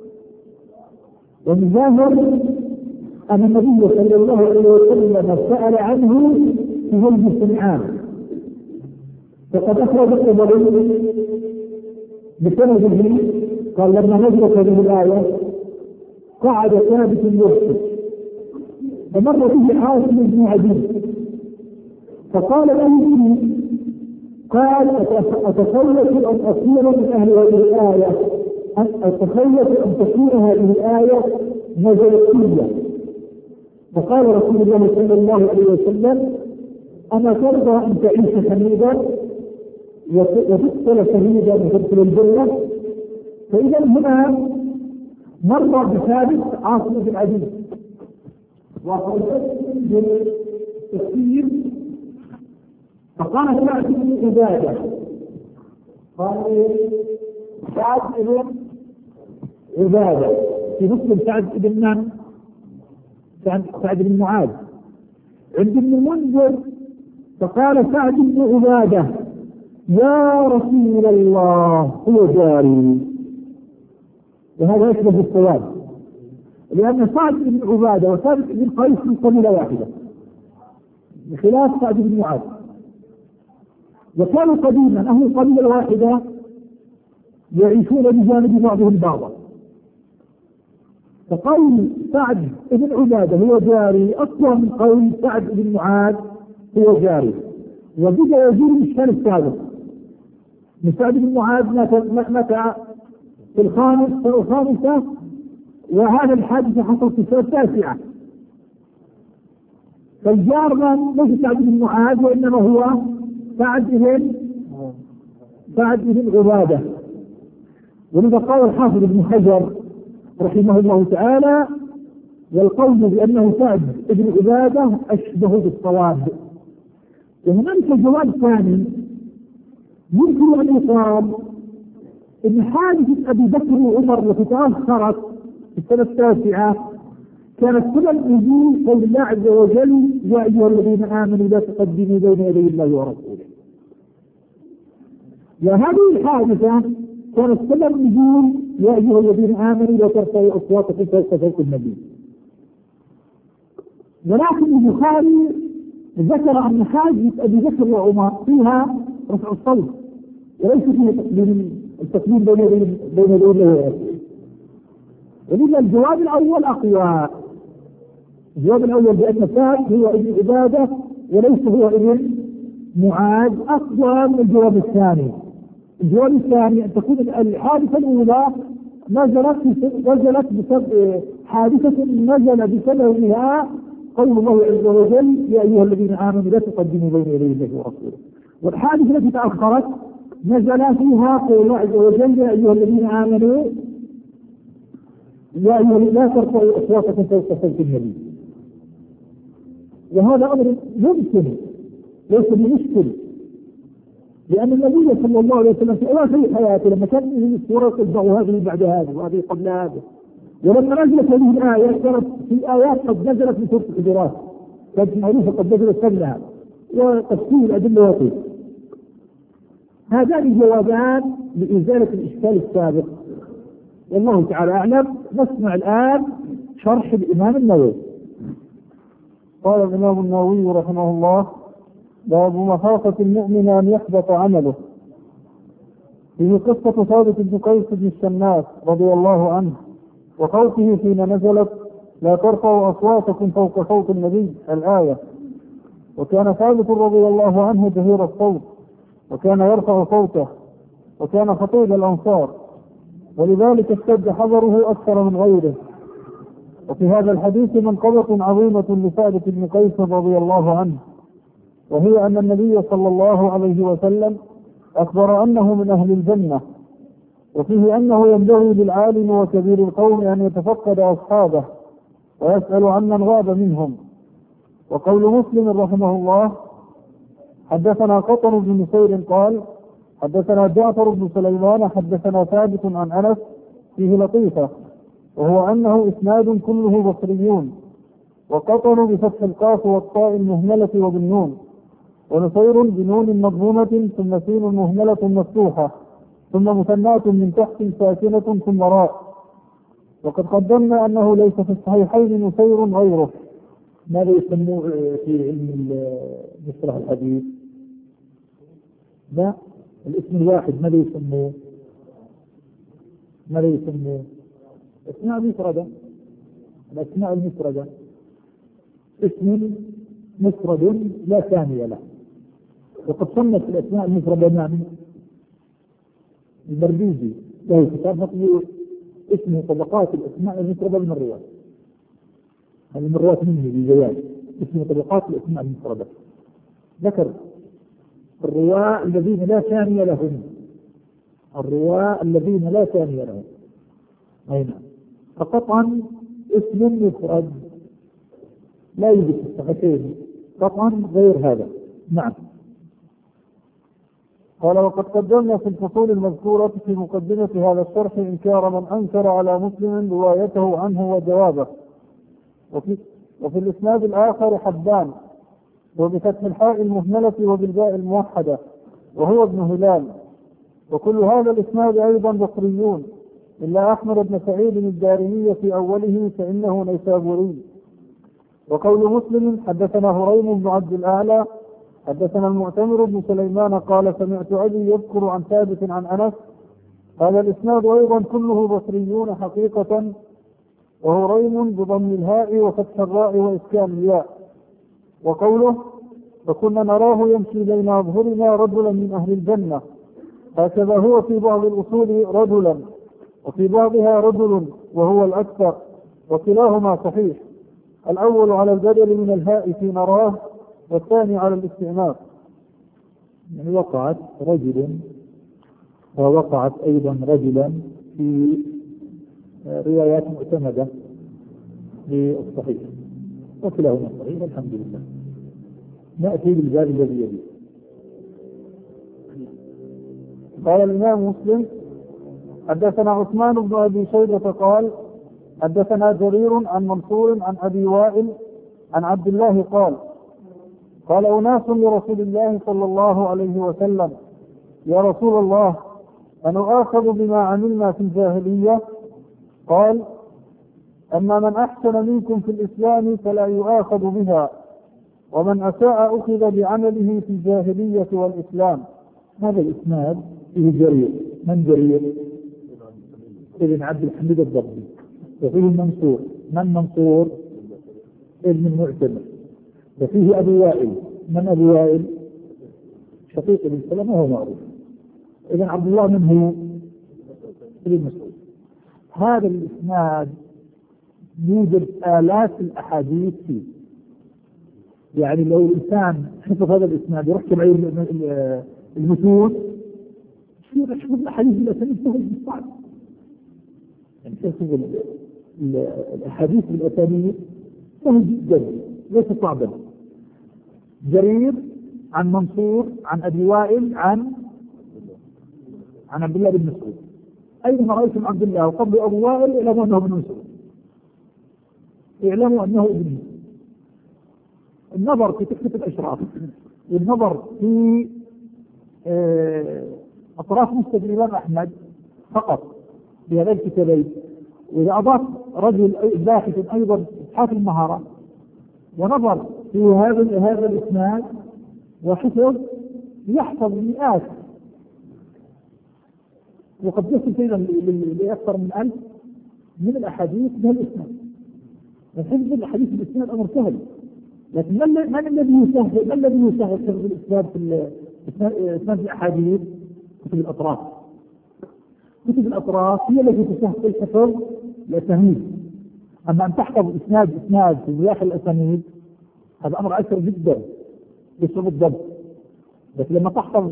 ومن ظاهر أن النبي صلى الله عليه وسلم سأل عنه في جلد السمعان، فقد أخرج الطبري بسنده قال لما نزلت هذه الآية قعد ثابت يبكي فمر به عاصم بن عدي فقال له قال أتخلص أن أصير من أهل هذه الآية، أتخلص أن تصير هذه الآية نزلتية. فقال رسول الله صلى الله عليه وسلم أما ترضى أن تعيش حميدا وتقتل شهيدا وتدخل الجنة؟ فإذا هنا مر بثابت عاصم بن عدي وقال بالتفسير فقال سعد بن عبادة قال سعد بن عبادة في مسلم سعد بن من؟ سعد بن معاذ. عند ابن المنذر فقال سعد بن عبادة يا رسول الله هو جاري، وهذا يشبه بالصواب، لأن سعد بن عبادة وثابت بن قيس من قبيلة واحدة بخلاف سعد بن معاذ، وكانوا قديما أهل قبيلة واحدة يعيشون بجانب بعضهم بعضا. فقول سعد بن عبادة هو جاري أقوى من قول سعد بن معاذ هو جاري، وبدأ يزول الشان الثالث من سعد بن معاذ متى في الخامسة، وهذا الحادث حصل في السنة التاسعة. فالجار من ليس سعد بن معاذ وإنما هو سعد بن عبادة. ولذا قال الحافظ ابن حجر رحمه الله تعالى والقول بأنه سعد بن عبادة أشبه بالصواب. وهناك جواب ثاني يمكن أن يقال إن حادثة أبي بكر وعمر التي تأخرت في السنة التاسعة كانت سبب نزول قول الله عز وجل يا أيها الذين آمنوا لا تقدموا بين يدي الله ورسوله. وهذه الحادثة كانت سبب نزول يا أيها الذين آمنوا لا ترفعوا أصواتكم فوق صوت النبي. ولكن البخاري ذكر عن حاجة أبي بكر وعمر فيها رفع الصوت، وليس فيها التقديم بين الأولى والرسول. ولذا الجواب الأول أقوى. الجواب الأول بأن سعد هو ابن عبادة وليس هو ابن معاذ أقوى من الجواب الثاني. الجواب الثاني أن تكون الحادثة الأولى نزلت بسبب حادثة نزل بسببها قول الله عز وجل يا أيها الذين آمنوا لا تقدموا بين يدي الله ورسوله. والحادثة التي تأخرت نزل فيها قول الله عز وجل يا أيها الذين آمنوا لا ترفعوا أصواتكم فوق صوت النبي. وهذا أمر ممكن ليس بمشكل، لأن النبي صلى الله عليه وسلم في أواخر حياته لما كان ينزل السورة تتبع هذه بعد هذه وهذه قبل هذه، ولما نزلت هذه الآية كانت في آيات قد نزلت في سورة الحجرات كانت معروفة قد نزلت قبلها وتفصيل الأدلة وطيب. هذان الجوابان لإزالة الإشكال السابق، والله تعالى أعلم. نسمع الآن شرح الإمام النووي. قال الإمام النووي رحمه الله: باب مخافة المؤمن أن يحبط عمله. فيه قصة ثابت بن قيس بن الشماس رضي الله عنه وخوفه حين نزلت لا ترفعوا أصواتكم فوق صوت النبي الآية. وكان ثابت رضي الله عنه جهير الصوت، وكان يرفع صوته، وكان خطيب الأنصار، ولذلك اشتد حذره أكثر من غيره. وفي هذا الحديث منقبة عظيمة لثابت بن قيس رضي الله عنه، وهي أن النبي صلى الله عليه وسلم أخبر أنه من أهل الجنة، وفيه أنه ينبغي للعالم وكبير القوم أن يتفقد أصحابه ويسأل عمن غاب منهم. وقول مسلم رحمه الله: حدثنا قطن بن نصير قال حدثنا جعفر بن سليمان حدثنا ثابت عن أنس فيه لطيفة، وهو أنه إسناد كله بصريون، وقطن بفتح القاف والطاء المهملة وبالنون، ونصير بنون مضمومة ثم سين مهملة مفتوحة ثم مثناة من تحت ساكنة ثم راء. وقد قدمنا أنه ليس في الصحيحين نصير غيره. ماذا يسموه في علم مصطلح الحديث؟ لا، الاسم الواحد ماذا يسموه؟ اسماء مفردة. الأسماء المفردة اسم مفرد لا ثاني له. وقد صنف الأسماء المفردة من البرديزي له كتاب مطبوع اسمه طبقات الأسماء المفردة من الرواة. هذه من الرواة منه بجياد اسمه طبقات الأسماء المفردة. ذكر الرواة الذين لا ثاني لهم، أي نعم. فقطعا اسم مفرد لا يوجد في الصحيحين، قطعا غير هذا. نعم. قال: وقد قدمنا في الفصول المذكورة في مقدمة هذا الشرح إنكار من أنكر على مسلم روايته عنه وجوابه. وفي الإسناد الآخر حبان وبفتح الحاء المهملة وبالباء الموحدة وهو ابن هلال. وكل هذا الإسناد أيضا بصريون إلا أحمد بن سعيد الدارمي في أوله فإنه نيسابوري. وقول مسلم حدثنا هريم بن عبد الأعلى حدثنا المعتمر بن سليمان قال سمعت أبي يذكر عن ثابت عن أنس. هذا الإسناد أيضا كله بصريون حقيقة، وهريم بضم الهاء وفتح الراء وإسكان الياء. وقوله فكنا نراه يمشي بين أظهرنا رجلا من أهل الجنة، هكذا هو في بعض الأصول رجلا وفي بعضها رجل وهو الأكثر، وكلاهما صحيح. الأول على البدل من الهاء في نراه، والثاني على الاستئناف. يعني وقعت رجل ووقعت أيضا رجلا في روايات معتمدة للصحيح، وكلاهما صحيح الحمد لله. نأتي بالباب الذي يليه. قال الإمام مسلم حدثنا عثمان بن أبي شيبة قال حدثنا جرير عن منصور عن أبي وائل عن عبد الله قال أناس لرسول الله صلى الله عليه وسلم: يا رسول الله أنؤاخذ بما عملنا في الجاهلية؟ قال: أما من أحسن منكم في الإسلام فلا يؤاخذ بها، ومن أساء أخذ بعمله في الجاهلية والإسلام. هذا الإسناد فيه جرير. من جرير؟ ابن عبد الحميد الضبي. وفيه منصور. من منصور؟ ابن المعتمر. وفيه أبو وائل. من أبو وائل؟ شقيق بن سلمة وهو معروف. ابن عبد الله من هو؟ ابن مسعود. هذا الإسناد يوجد آلاف الأحاديث فيه. يعني لو الإنسان حفظ هذا الإسناد يروح جمع المتون يصير يحفظ الأحاديث بالأسانيد سهل صعب. يعني حفظ الأحاديث بالأسانيد سهل جدا ليس صعبا. جرير عن منصور عن أبي وائل عن عبد الله بن مسعود. أيضا رأيتم عبد الله وقبل أبو وائل اعلموا أنه ابن مسعود. اعلموا أنه ابن مسعود. النظر في تحفة الأشراف والنظر في أطراف مسند الإمام أحمد فقط بهذا الكتابين، وإذا أضاف رجل باحث أيضا إسحاق المهارة ونظر في هذا الإسناد وحفظ يحفظ مئات وقد يصل فينا لأكثر من 1000 من الأحاديث بهذا الإسناد. حفظ الأحاديث بالإسناد أمر سهل، لكن من الذي يسهل حفظ الإسناد في إسناد الأحاديث؟ كتب الأطراف. كتب الأطراف هي التي تسهل حفظ الأسانيد. أما أن تحفظ إسناد في داخل الأسانيد هذا أمر أسهل جدا بصعوبة الضبط. بس لما تحفظ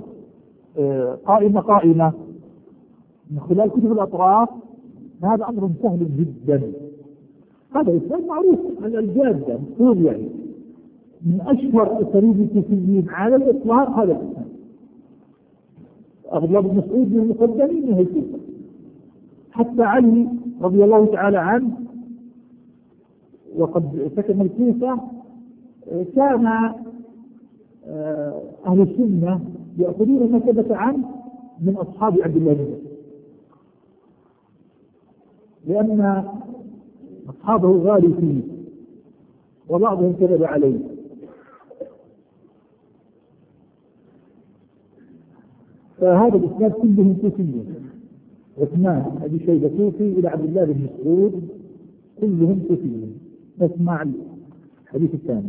قائمة من خلال كتب الأطراف هذا أمر سهل جدا. هذا إسناد معروف على الجادة مشهور، يعني من أشهر أساليب الكوفيين على الإطلاق هذا الإسناد. عبد الله بن مسعود من المقدمين من الكوفة. حتى علي رضي الله تعالى عنه وقد سكن الكوفة كان أهل السنة يأخذون ما ثبت عنه من أصحاب عبد الله بن مسعود، لأن أصحابه غالي فيه وبعضهم كذب عليه. فهذا الإسناد كلهم كوفيين. عثمان أبي شيبة كوفي إلى عبد الله بن مسعود كلهم كوفيين. نسمع الحديث الثاني.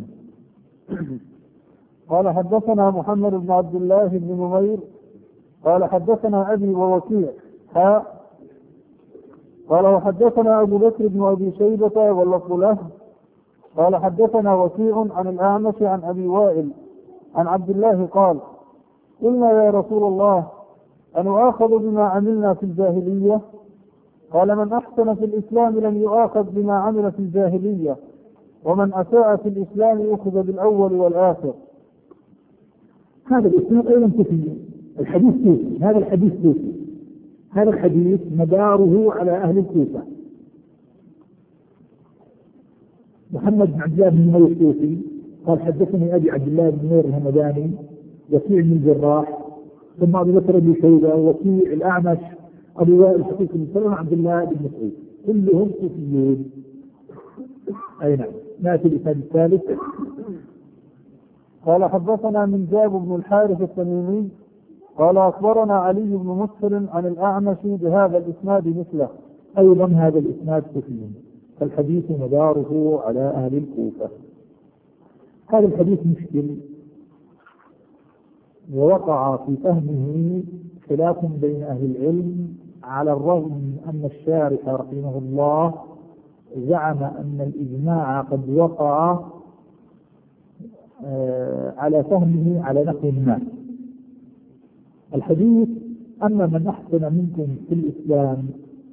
قال حدثنا محمد بن عبد الله بن نمير قال حدثنا أبي ووكيع قال وحدثنا أبو بكر بن أبي شيبة واللفظ له قال حدثنا وكيع عن الأعمش عن أبي وائل عن عبد الله قال قلنا يا رسول الله أنؤاخذ بما عملنا في الجاهلية؟ قال من أحسن في الإسلام لم يؤاخذ بما عمل في الجاهلية، ومن أساء في الإسلام أخذ بالأول والآخر. هذا الإسناد أيضا كوفي. الحديث كوفي. هذا الحديث كوفي. هذا الحديث مداره على أهل الكوفة. محمد بن عبد الله بن نمير الكوفي قال حدثني أبي عبد الله بن نمير الهمداني وكيع بن الجراح ثم أبو بكر بن شيبة وكيع الأعمش أبو وائل شقيق بن سلمة عبد الله بن مسعود كلهم كوفيين. أي نعم. نأتي الإسناد الثالث. قال حدثنا من جاب بن الحارث التميمي قال أخبرنا علي بن مسهر عن الأعمش بهذا الإسناد مثله. أيضا هذا الإسناد كوفي. فالحديث مداره على أهل الكوفة. هذا الحديث مشكل ووقع في فهمه خلاف بين أهل العلم، على الرغم من أن الشارح رحمه الله زعم أن الإجماع قد وقع على فهمه على نحو ما. الحديث أما من أحسن منكم في الإسلام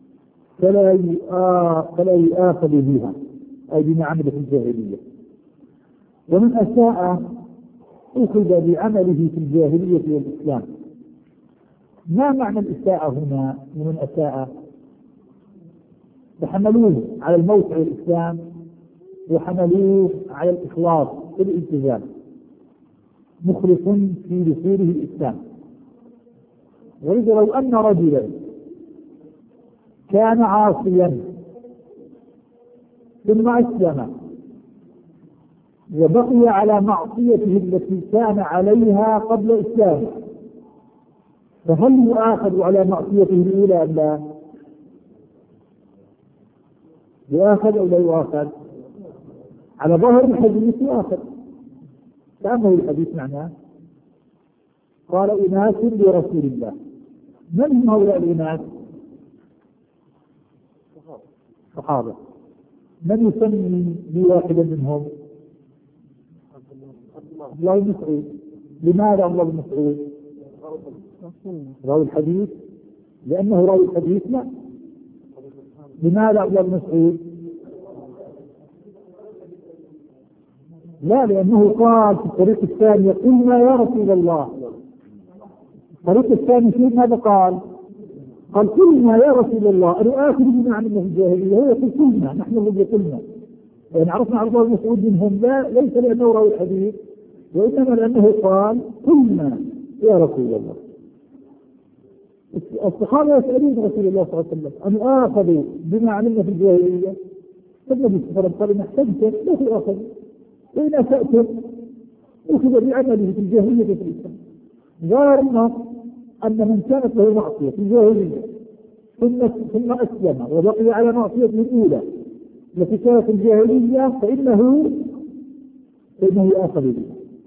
فلا يؤاخذ بها، أي بما عمل في الجاهلية، ومن أساء أخذ بعمله في الجاهلية والإسلام. ما معنى الإساءة هنا؟ ومن أساء فحملوه على الموت على الإسلام وحملوه على الإخلاص في الالتزام، مخلص في دخوله الإسلام. ولذا لو أن رجلا كان عاصيا ثم أسلم وبقي على معصيته التي كان عليها قبل إسلامه، فهل يؤاخذ على معصيته الأولى أم لا؟ يؤاخذ أو لا يؤاخذ؟ على ظاهر الحديث يؤاخذ. تأمل الحديث معناه. قال إناس لرسول الله. من هم هؤلاء الإناس؟ صحابة. من يسمي بواحدا منهم؟ عبد الله بن مسعود. لماذا عبد الله بن مسعود؟ راوي الحديث؟ لأنه راوي الحديث؟ لا. لماذا عبد الله بن مسعود؟ لا، لأنه قال في الطريق الثاني قلنا يا رسول الله. الطريق الثاني فيه ماذا قال؟ قال قلنا يا رسول الله أنا آخذ بما عملنا في الجاهلية. هو يقول قلنا، نحن الذي قلنا. يعني عرفنا عبد الله بن مسعود منهم، لا ليس لأنه راوي الحديث، وإنما لأنه قال قلنا يا رسول الله. الصحابة يسألون رسول الله صلى الله عليه وسلم أن آخذوا بما عملنا في الجاهلية؟ فالنبي صلى الله عليه وسلم قال إن أحسنتم لا تؤاخذوا، وإن أسأتم أخذ بعمله في الجاهلية في الإسلام. ظاهرنا أن من كانت له معصية في الجاهلية ثم أسلم وبقي على معصيته الأولى التي كانت في الجاهلية فإنه يؤاخذ به.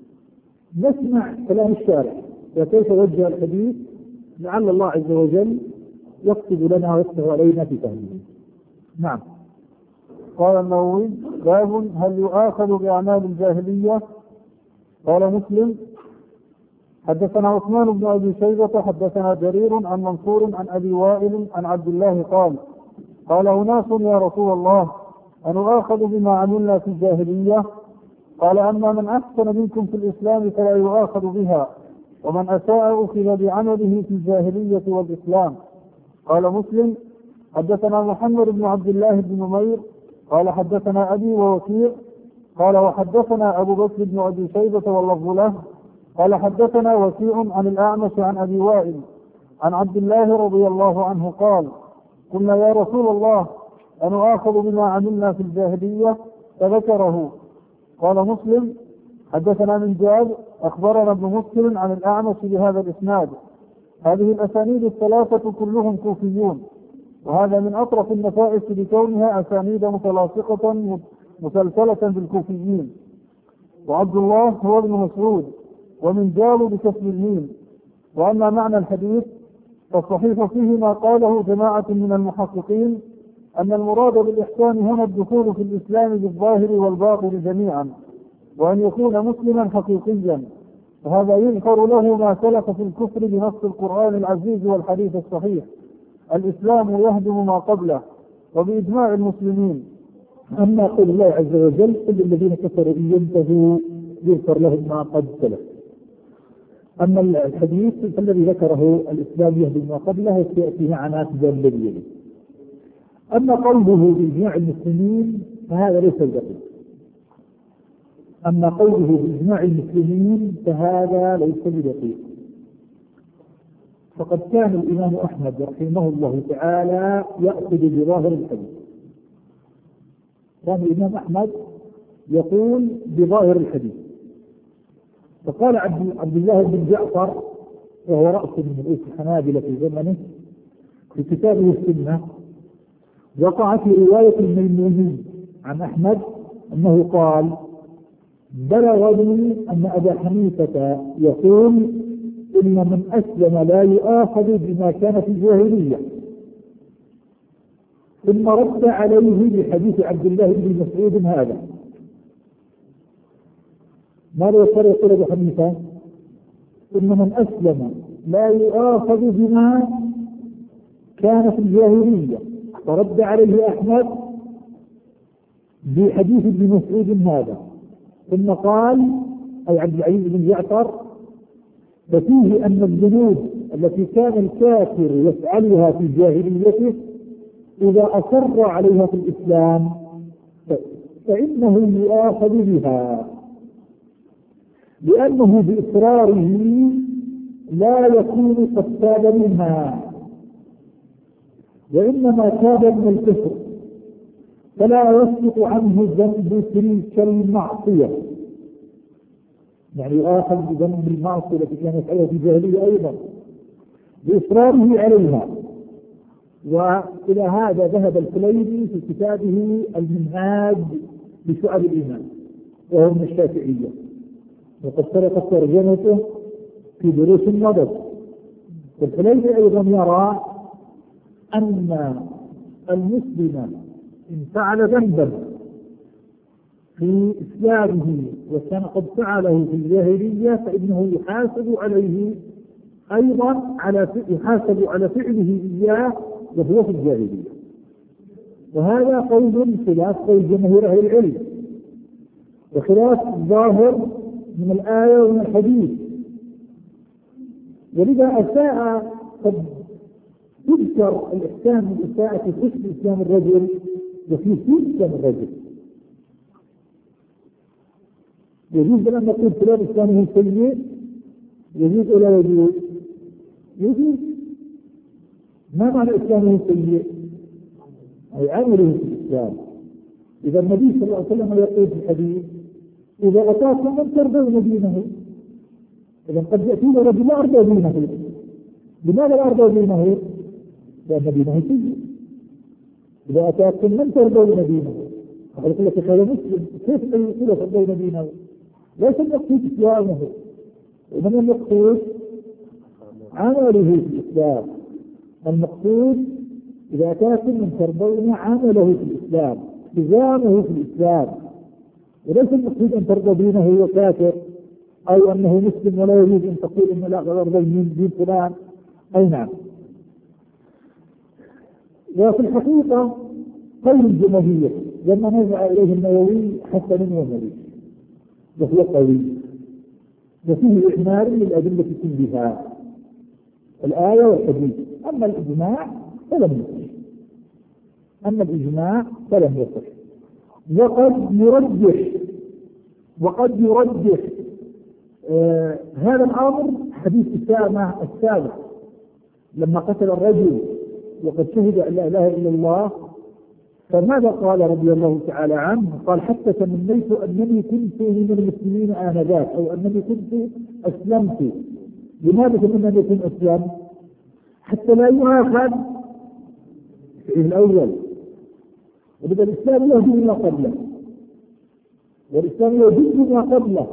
نسمع كلام الشارع وكيف وجه الحديث، لعل الله عز وجل يكتب لنا ويفتح علينا في فهمه. نعم. قال النووي: باب هل يؤاخذ بأعمال الجاهلية؟ قال مسلم: حدثنا عثمان بن أبي شيبة حدثنا جرير عن منصور عن أبي وائل عن عبد الله قال أناس يا رسول الله أنؤاخذ بما عملنا في الجاهلية؟ قال: أما من أحسن منكم في الإسلام فلا يؤاخذ بها، ومن أساء أخذ بعمله في الجاهلية والإسلام. قال مسلم: حدثنا محمد بن عبد الله بن نمير قال حدثنا أبي ووكيع قال وحدثنا أبو بكر بن أبي شيبة واللفظ له قال حدثنا وكيع عن الأعمش عن أبي وائل عن عبد الله رضي الله عنه قال: قلنا يا رسول الله أنؤاخذ بما عملنا في الجاهلية؟ فذكره. قال مسلم: حدثنا من جاب أخبرنا ابن مسلم عن الأعمش بهذا الإسناد. هذه الأسانيد الثلاثة كلهم كوفيون، وهذا من أطرف النفائس لكونها أسانيد متلاصقة مسلسلة بالكوفيين. وعبد الله هو ابن مسعود، ومن جاب بكسر الميم. وأما معنى الحديث فالصحيح فيه ما قاله جماعة من المحققين أن المراد بالإحسان هنا الدخول في الإسلام بالظاهر والباطن جميعا، وأن يكون مسلما حقيقيا، وهذا يذكر له ما سلف في الكفر بنص القرآن العزيز والحديث الصحيح: الإسلام يهدم ما قبله، وبإجماع المسلمين. أما قول الله عز وجل: كل الذين كفروا إن ينتهوا يغفر لهم ما قد سلف. أما الحديث فالذي ذكره الإسلام يهدم ما قبله سيأتي معنا في ذلك الذي يلي. أما قوله بإجماع المسلمين فهذا ليس بدقيق. أما قوله بإجماع المسلمين فهذا ليس بدقيق. فقد كان الإمام أحمد رحمه الله تعالى يأخذ بظاهر الحديث. كان الإمام أحمد يقول بظاهر الحديث. فقال عبد الله بن جعفر وهو رأس من رؤوس الحنابلة في زمنه في كتابه السنة، وقع في رواية الميموني عن أحمد أنه قال: بلغني أن أبا حنيفة يقول إن من أسلم لا يؤاخذ بما كان في الجاهلية، ثم رد عليه بحديث عبد الله بن مسعود هذا. ماذا يقول أبو حنيفة؟ إن من أسلم لا يؤاخذ بما كان في الجاهلية، فرد عليه أحمد بحديث ابن مسعود هذا. ثم قال أي عبد العزيز بن جعفر: ففيه أن الذنوب التي كان الكافر يفعلها في جاهليته إذا أصر عليها في الإسلام فإنه يؤاخذ بها، لأنه بإصراره لا يكون قد تاب منها، وإنما تاب من الكفر فلا يسقط عنه ذنب تلك المعصية، يعني يؤاخذ بذنب المعصية التي كان يفعلها في الجاهلية أيضا بإصراره عليها. وإلى هذا ذهب الكليني في كتابه المنهاج بشعب الإيمان، وهو من الشافعية، وقد سبقت ترجمته في دروس النظر. والكليني أيضا يرى أن المسلم إن فعل ذنبا في إسلامه وكان قد فعله في الجاهلية فإنه يحاسب عليه أيضا يحاسب على فعله إياه وهو في الجاهلية. وهذا قول خلاف قول جماهير أهل العلم، وخلاف الظاهر من الآية ومن الحديث. ولذا أساء قد تذكر الإحسان والإساءة في حسن إسلام الرجل وفي سوء إسلام الرجل. يجوز أن نقول فلان إسلامه سيء، يجوز ولا يجوز؟ يجوز. ما معنى إسلامه سيء؟ أي عمله في الإسلام. إذا النبي صلى الله عليه وسلم يقول في الحديث: إذا أتاكم من ترضون دينه. إذا قد يأتون رجل لا أرضى دينه. لماذا لا أرضى دينه؟ لأن دينه سيء. إذا أتاكم من ترضون دينه، يقول لك هذا مسلم، كيف يقول ترضون دينه؟ ليس المقصود إسلامه، ومن المقصود عمله في الإسلام. المقصود إذا أتاكم من ترضون عمله في الإسلام، التزامه في الإسلام، وليس المقصود أن ترضى دينه وكافر، أو أنه مسلم ولا يريد أن تقول إن لا أرضى دين فلان. أي نعم. وفي الحقيقة قول الجماهير لما نزع إليه النووي حسن ومليء، وهو قوي وفيه إعمال للأدلة كلها، الآية والحديث. أما الإجماع فلم يصح. وقد يرجح هذا الأمر حديث أسامة السابق لما قتل الرجل وقد شهد أن لا إله إلا الله. فماذا قال رضي الله تعالى عنه؟ قال: حتى تمنيت أنني كنت من المسلمين آنذاك، أو أنني كنت أسلمت. لماذا تمنى أن يكون أسلم؟ حتى لا يؤاخذ في الأول. وبدأ الإسلام يهدي ما قبله، والإسلام يجد ما قبله.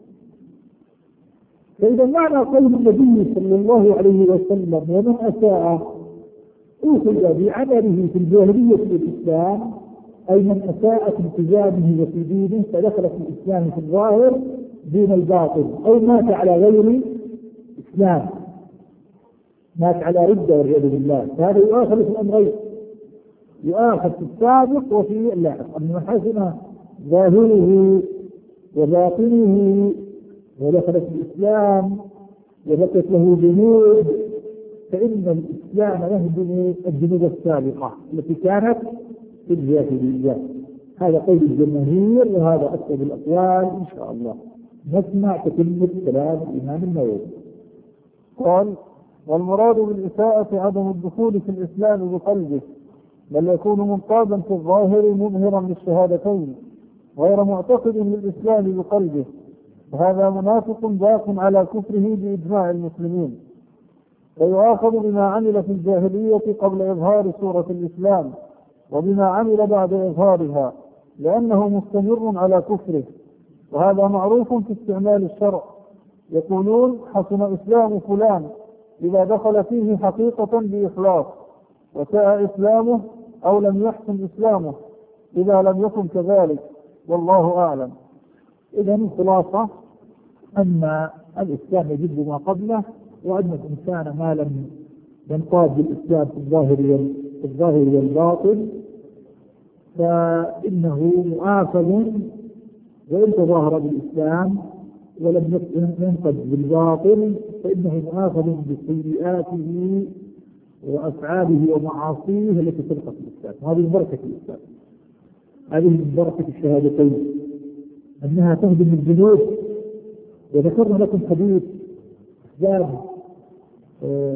فإذا معنى قول النبي صلى الله عليه وسلم: ومن أساء أخذ بعمله في الجاهلية في الإسلام، أي من أساء في التزامه وفي دينه فدخل في الإسلام في الظاهر دين الباطل، أو مات على غير إسلام، مات على ردة والعياذ بالله. فهذا يؤاخذ في الأمرين، يؤاخذ في السابق وفي اللاحق. أن حسن ظاهره وباطنه ودخل في الإسلام وبقت له ذنوب، فإن الإسلام يهدم الذنوب السابقة التي كانت في الجاهلية. هذا قول الجماهير، وهذا أكثر الأقوال إن شاء الله. نسمع تكملة كلام الإمام النووي. قال: والمراد بالإساءة عدم الدخول في الإسلام بقلبه، بل يكون منقادا في الظاهر مظهرا للشهادتين غير معتقد للإسلام بقلبه، وهذا منافق باق على كفره بإجماع المسلمين، فيؤاخذ بما عمل في الجاهلية قبل إظهار سورة الإسلام، وبما عمل بعد إظهارها، لأنه مستمر على كفره. وهذا معروف في استعمال الشرع، يقولون: حسن إسلام فلان إذا دخل فيه حقيقة بإخلاص، وساء إسلامه أو لم يحسن إسلامه إذا لم يكن كذلك، والله أعلم. إذا الخلاصة أن الإسلام يجب ما قبله، وأن الإنسان ما لم ينقاد بالإسلام في الظاهر والباطن فإنه مؤاخذ، وإن تظاهر بالإسلام ولم ينقد بالباطل فإنه مؤاخذ بسيئاته وأفعاله ومعاصيه التي تلقى في الإسلام. وهذه من بركة الإسلام، هذه من بركة الشهادتين، أنها تهدم الذنوب. وذكرنا لكم حديث أسباب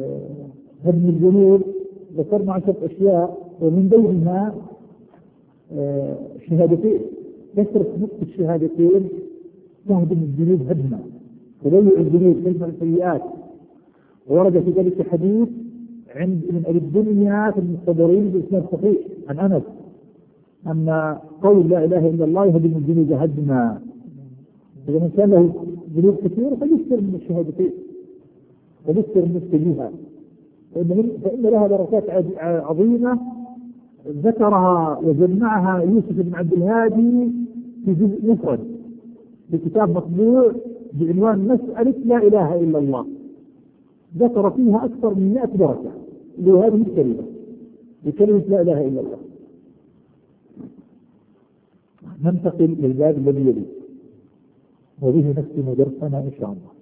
هدم الذنوب، ذكرنا 10 أشياء، ومن بينها شهادتين، كثرة نطق الشهادتين تهدم الذنوب هدما، تضيع الذنوب، تجمع السيئات. ورد في ذلك حديث عند ابن أبي الدنيا في المستدرين بإسناد صحيح عن أنس أن قول لا إله إلا الله يهدم الذنوب هدما. إذا من كان له ذنوب كثيرة فليكثر من الشهادتين، فليكثر من التجيهات، فإن لها بركات عظيمة ذكرها وجمعها يوسف بن عبد الهادي في جزء مفرد في كتاب مطبوع بعنوان مسألة لا إله إلا الله، ذكر فيها أكثر من 100 بركة لهذه الكلمة، بكلمة لا إله إلا الله. ننتقل للباب الذي يليه وبه نختم درسنا إن شاء الله.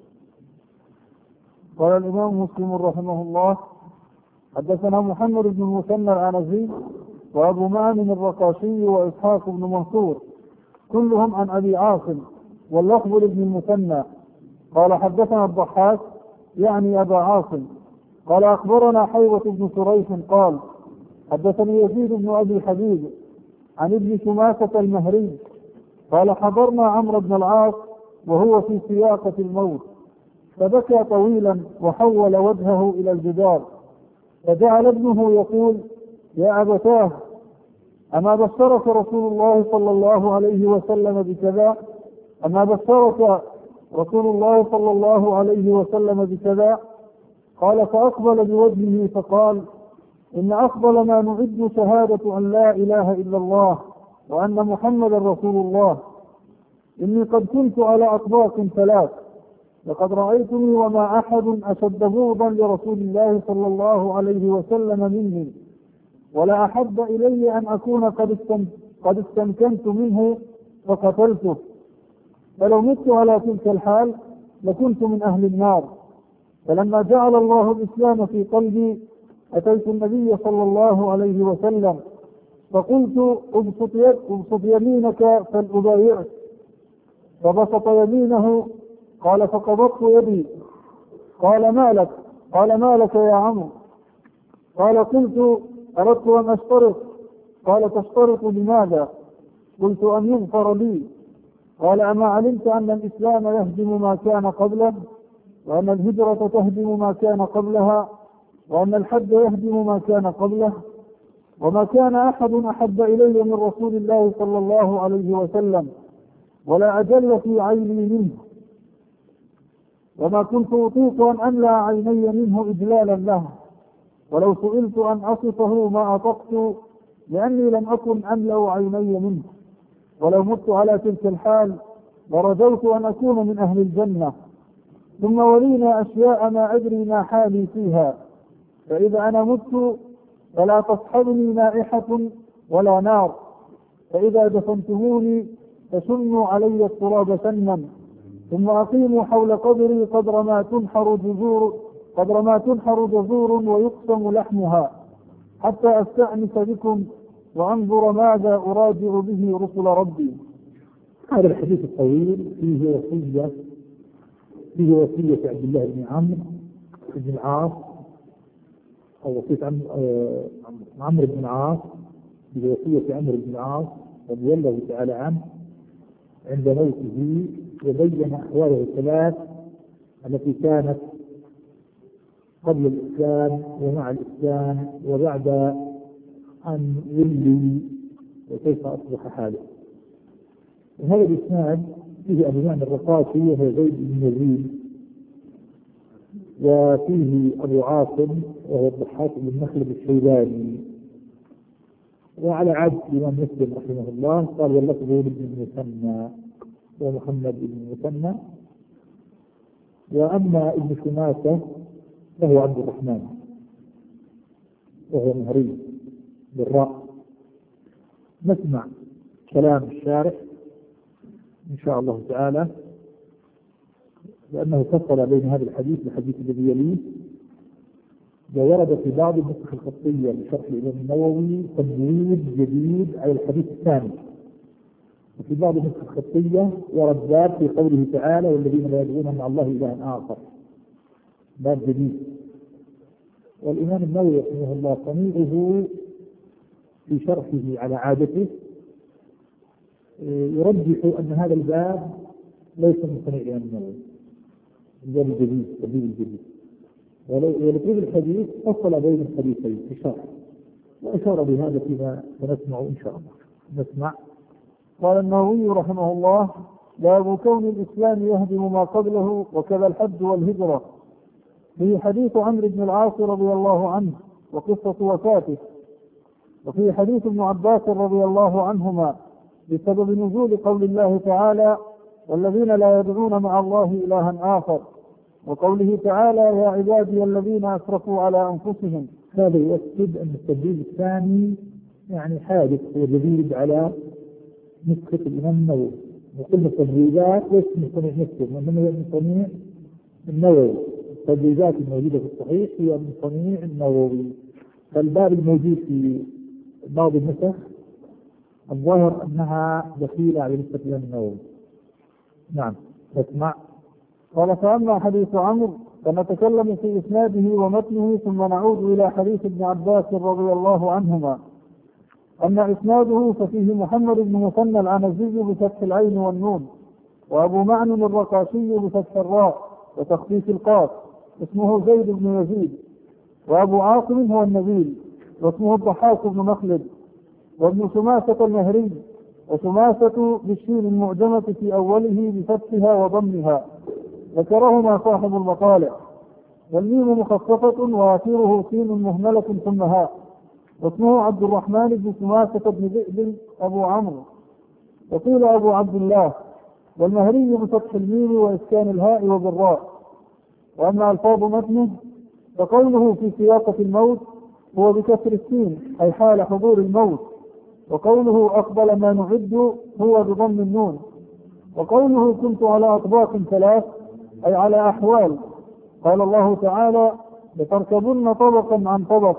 قال الإمام مسلم رحمه الله: حدثنا محمد بن المثنى العنزي وأبو معن الرقاشي وإسحاق بن منصور كلهم عن أبي عاصم واللفظ لابن المثنى قال حدثنا الضحاك يعني أبا عاصم قال أخبرنا حيوة بن شريح قال حدثني يزيد بن أبي حبيب عن ابن شماسة المهري قال حضرنا عمرو بن العاص وهو في سياقة الموت فبكى طويلا وحول وجهه إلى الجدار، فجعل ابنه يقول: يا أبتاه، أما بشرك رسول الله صلى الله عليه وسلم بكذا؟ أما بشرك رسول الله صلى الله عليه وسلم بكذا؟ قال فأقبل بوجهه فقال: إن أفضل ما نعد شهادة أن لا إله إلا الله وأن محمدا رسول الله. إني قد كنت على أطباق 3، لقد رأيتني وما أحد أشد بغضا لرسول الله صلى الله عليه وسلم مني، ولا أحب إلي أن أكون قد استمكنت منه فقتلته، فلو مت على تلك الحال لكنت من أهل النار. فلما جعل الله الإسلام في قلبي أتيت النبي صلى الله عليه وسلم فقلت: ابسط يمينك فلأبايعك، فبسط يمينه. قال فقبضت يدي. قال ما لك يا عمرو؟ قال قلت: أردت أن أشترط. قال تشترط بماذا؟ قلت: أن يغفر لي. قال أما علمت أن الإسلام يهدم ما كان قبله، وأن الهجرة تهدم ما كان قبلها، وأن الحج يهدم ما كان قبله، وما كان أحد أحب إلي من رسول الله صلى الله عليه وسلم ولا أجل في عيني منه، وما كنت أطيق أن أملأ عيني منه إجلالا له، ولو سئلت أن أصفه ما أطقت، لأني لم أكن أملأ عيني منه، ولو مت على تلك الحال لرجوت أن أكون من أهل الجنة. ثم ولينا أشياء ما أدري ما حالي فيها، فإذا أنا مت فلا تصحبني نائحة ولا نار، فإذا دفنتموني فسنوا علي التراب سنا، ثم أقيموا حول قبري قدر ما تنحر جزور ويقسم لحمها، حتى أستأنس بكم وأنظر ماذا أراجع به رسل ربي. هذا الحديث الطويل فيه وصية عبد الله بن عمرو بن العاص، أو وصية عمرو بن العاص، فيه وصية عمرو بن العاص رضي الله تعالى عنه عند موته، وبين أحواله الثلاث التي كانت قبل الإسلام ومع الإسلام وبعد أن ولي، وكيف أصبح حاله. هذا الإسناد فيه أبو معن الرقاشي وهو زيد بن يزيد، وفيه أبو عاصم وهو الضحاك بن مخلد الشيباني، وعلى عد الإمام مسلم رحمه الله قال واللفظ لابن المثنى ومحمد بن المثنى. وأما ابن شماسة فهو عبد الرحمن وهو مهري بالراء. نسمع كلام الشارح إن شاء الله تعالى، لأنه فصل بين هذا الحديث والحديث الذي يليه، وورد في بعض النسخ الخطية لشرح الإمام النووي تمويل جديد على الحديث الثاني، وفي بعض النسخ الخطية ورد باب في قوله تعالى والذين لا يدعون مع الله إلها آخر، باب جديد. والإمام النووي رحمه الله صنيعه في شرحه على عادته يرجح أن هذا الباب ليس من صنيع الإمام النووي، الباب الجديد، التبديل الجديد. ولطول الحديث فصل بين الحديثين في شرح، وأشار بهذا فيما سنسمع إن شاء الله. نسمع. قال النووي رحمه الله: باب كون الإسلام يهدم ما قبله وكذا الحج والهجرة. فيه حديث عمرو بن العاص رضي الله عنه وقصة وفاته، وفيه حديث ابن عباس رضي الله عنهما بسبب نزول قول الله تعالى: والذين لا يدعون مع الله إلها آخر، وقوله تعالى: يا عبادي الذين أسرفوا على أنفسهم. هذا يؤكد أن التبديل الثاني يعني حادث وجديد على نسخة الإمام النووي، وكل التبديلات ليست من صنيع مسلم، وإنما هي من صنيع النووي. التبديلات الموجودة في الصحيح هي من صنيع النووي. فالباب الموجود في بعض النسخ الظاهر أنها دخيلة على نسخة الإمام النووي. نعم. نسمع. قال: فأما حديث عمرو فنتكلم في إسناده ومتنه، ثم نعود إلى حديث ابن عباس رضي الله عنهما. أما إسناده ففيه محمد بن مثنى العنزي بفتح العين والنون، وأبو معن الرقاشي بفتح الراء وتخفيف القاف اسمه زيد بن يزيد، وأبو عاصم هو النبيل واسمه الضحاك بن مخلد، وابن شماسة المهري، وشماسة بالشين المعجمة في أوله بفتحها وضمها، ذكرهما صاحب المطالع. والميم مخففة وآخره سين مهملة ثم هاء، واسمه عبد الرحمن بن شماسة بن ذئب أبو عمرو، وقيل أبو عبد الله. والمهري بفتح الميم وإسكان الهاء وبالراء. وأما ألفاظ متنه فقوله في سياقة الموت هو بكسر السين أي حال حضور الموت، وقوله أقبل ما نعد هو بضم النون، وقوله كنت على أطباق ثلاث أي على أحوال. قال الله تعالى: لتركبن طبقا عن طبق،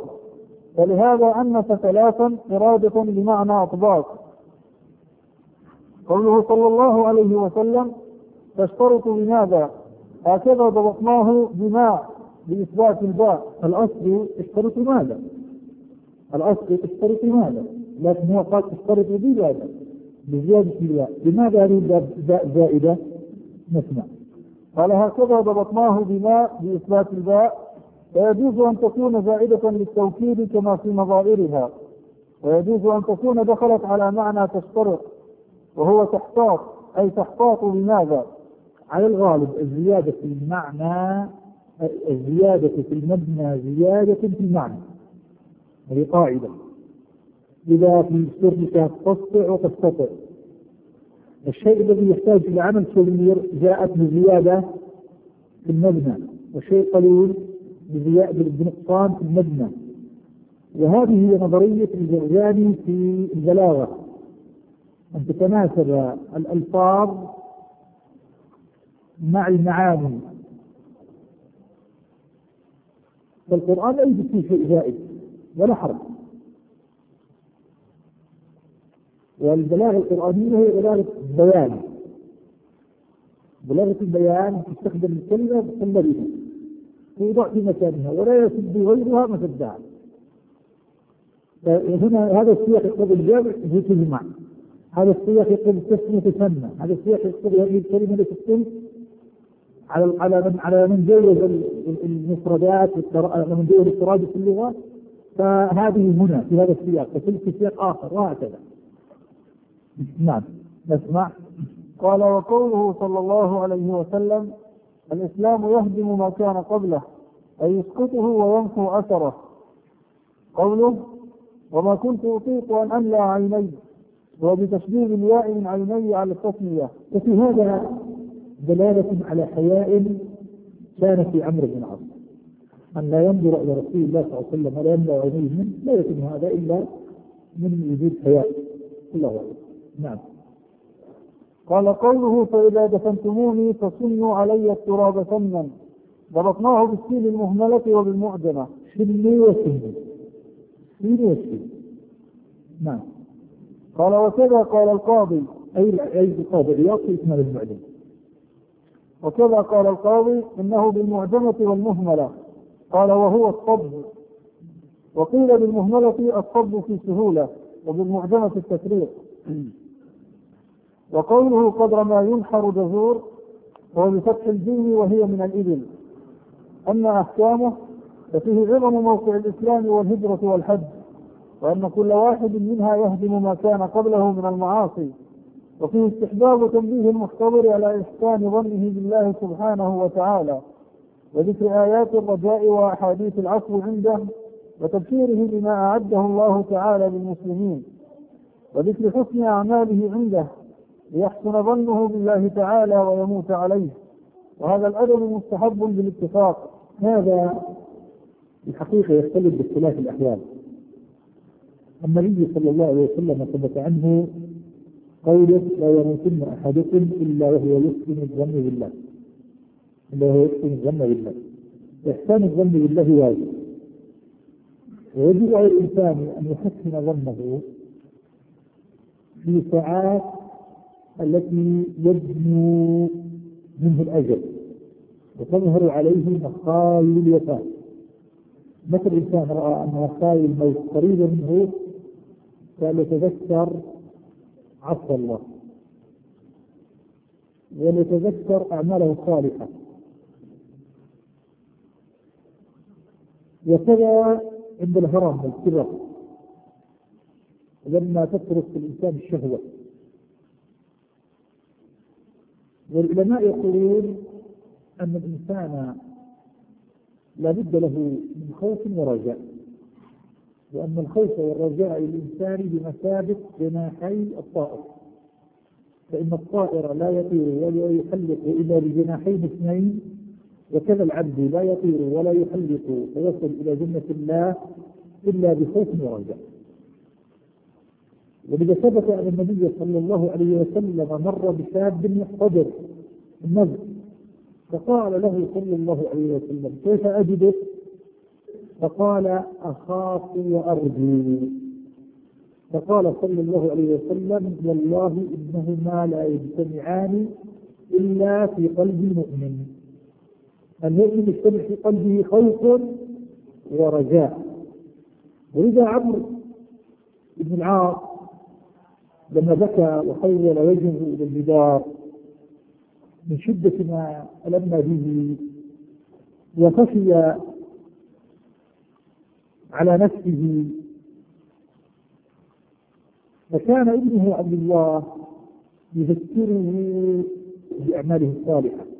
فلهذا أنس ثلاثا إرادة بمعنى أطباق. قوله صلى الله عليه وسلم: تشترط بماذا؟ هكذا ضبطناه بما بإثبات الباء. الأصل اشترط ماذا؟ الأصل اشترط ماذا؟ لكن هو قال اشترط بماذا؟ بزيادة الباء. لماذا هذه الباء زائدة؟ نسمع. قال: هكذا ضبطناه بما بإثبات الباء، ويجوز أن تكون زائدة للتوكيد كما في نظائرها، ويجوز أن تكون دخلت على معنى تشترط وهو تحتاط أي تحتاط بماذا. على الغالب الزيادة في المعنى، الزيادة في المبنى زيادة في المعنى، هذه قاعدة. إذا في شرطك تستطيع وتستطيع، الشيء الذي يحتاج إلى عمل كبير جاءت بزيادة في المبنى، والشيء قليل بنقصان في المبنى. وهذه هي نظرية الجرجاني في البلاغة، أن تتناسب الألفاظ مع المعاني. فالقرآن لا يوجد فيه شيء زائد ولا حرج، والبلاغة القرآنية هي بلاغة البيان. بلاغة البيان تستخدم الكلمة بتنبرها توضع في مكانها ولا يسد غيرها مسدها. هنا هذا السياق يقتضي الجمع يجوز المعنى، هذا السياق يقتضي التسمية تسمى، هذا السياق يقتضي هذه الكلمة لتتم على من جوز المفردات ومن جوز التراجع في اللغة. فهذه هنا في هذا السياق، في سياق آخر وهكذا. نعم. نسمع. قال: وقوله صلى الله عليه وسلم: الإسلام يهدم ما كان قبله أي يسقطه ويمحو أثره. قوله: وما كنت أطيق أن أملأ عيني، وبتشديد الياء من عيني على التسمية. وفي هذا دلالة على حياء كان في عمرو بن العاص، أن لا ينظر إلى رسول الله صلى الله عليه وسلم ولا يملأ عينيه منه، لا يتم هذا إلا من وجود حياء. الله أعلم. نعم. قال: قوله: فإذا دفنتموني فسنوا علي التراب سنا، ضبطناه بالسين المهملة وبالمعجمة. سني وسني، سني وسني. نعم. قال: وكذا قال القاضي، أي القاضي عياض في اسم المعجم. وكذا قال القاضي إنه بالمعجمة والمهملة. قال: وهو الصب. وقيل بالمهملة الصب في سهولة، وبالمعجمة التفريق. وقوله قدر ما ينحر جزور هو بفتح الجيم وهي من الإبل. أما أحكامه ففيه عظم موقع الإسلام والهجرة والحج، وأن كل واحد منها يهدم ما كان قبله من المعاصي، وفيه استحباب تنبيه المحتضر على إحسان ظنه بالله سبحانه وتعالى، وذكر آيات الرجاء وأحاديث العفو عنده، وتبشيره بما أعده الله تعالى للمسلمين، وذكر حسن أعماله عنده ليحسن ظنه بالله تعالى ويموت عليه. وهذا الأدب مستحب بالاتفاق. هذا الحقيقة يختلف باختلاف الأحوال. النبي صلى الله عليه وسلم ثبت عنه قوله لا يموتن أحدكم إلا وهو يحسن الظن بالله، إلا وهو يحسن الظن بالله. إحسان الظن بالله واجب، ويجب على الإنسان أن يحسن ظنه في ساعات التي يبنو منه الأجل وتظهر عليه مخايل الوفاة. مثل الإنسان رأى أن مخايل الموت قريبة منه فليتذكر عفو الله وليتذكر أعماله الصالحة. وكذا عند الهرم والكبر لما تترك في الإنسان الشهوة. والعلماء يقولون أن الإنسان لا بد له من خوف ورجاء، وأن الخوف والرجاء للإنسان بمثابة جناحي الطائر، فإن الطائر لا يطير ولا يحلق إلا بجناحين اثنين، وكذا العبد لا يطير ولا يحلق فيصل إلى جنة الله إلا بخوف ورجاء. ولذا ثبت أن النبي صلى الله عليه وسلم مر بشاب محتضر النذر، فقال له صلى الله عليه وسلم كيف أجدك؟ فقال أخاف وأرجو. فقال صلى الله عليه وسلم والله إنهما لا يجتمعان إلا في قلب المؤمن. المؤمن يجتمع في قلبه خوف ورجاء. ولذا عمرو بن العاص لما بكى وحول وجهه إلى الجدار من شدة ما ألم به وخشي على نفسه، فكان ابنه عبد الله يذكره بأعماله الصالحة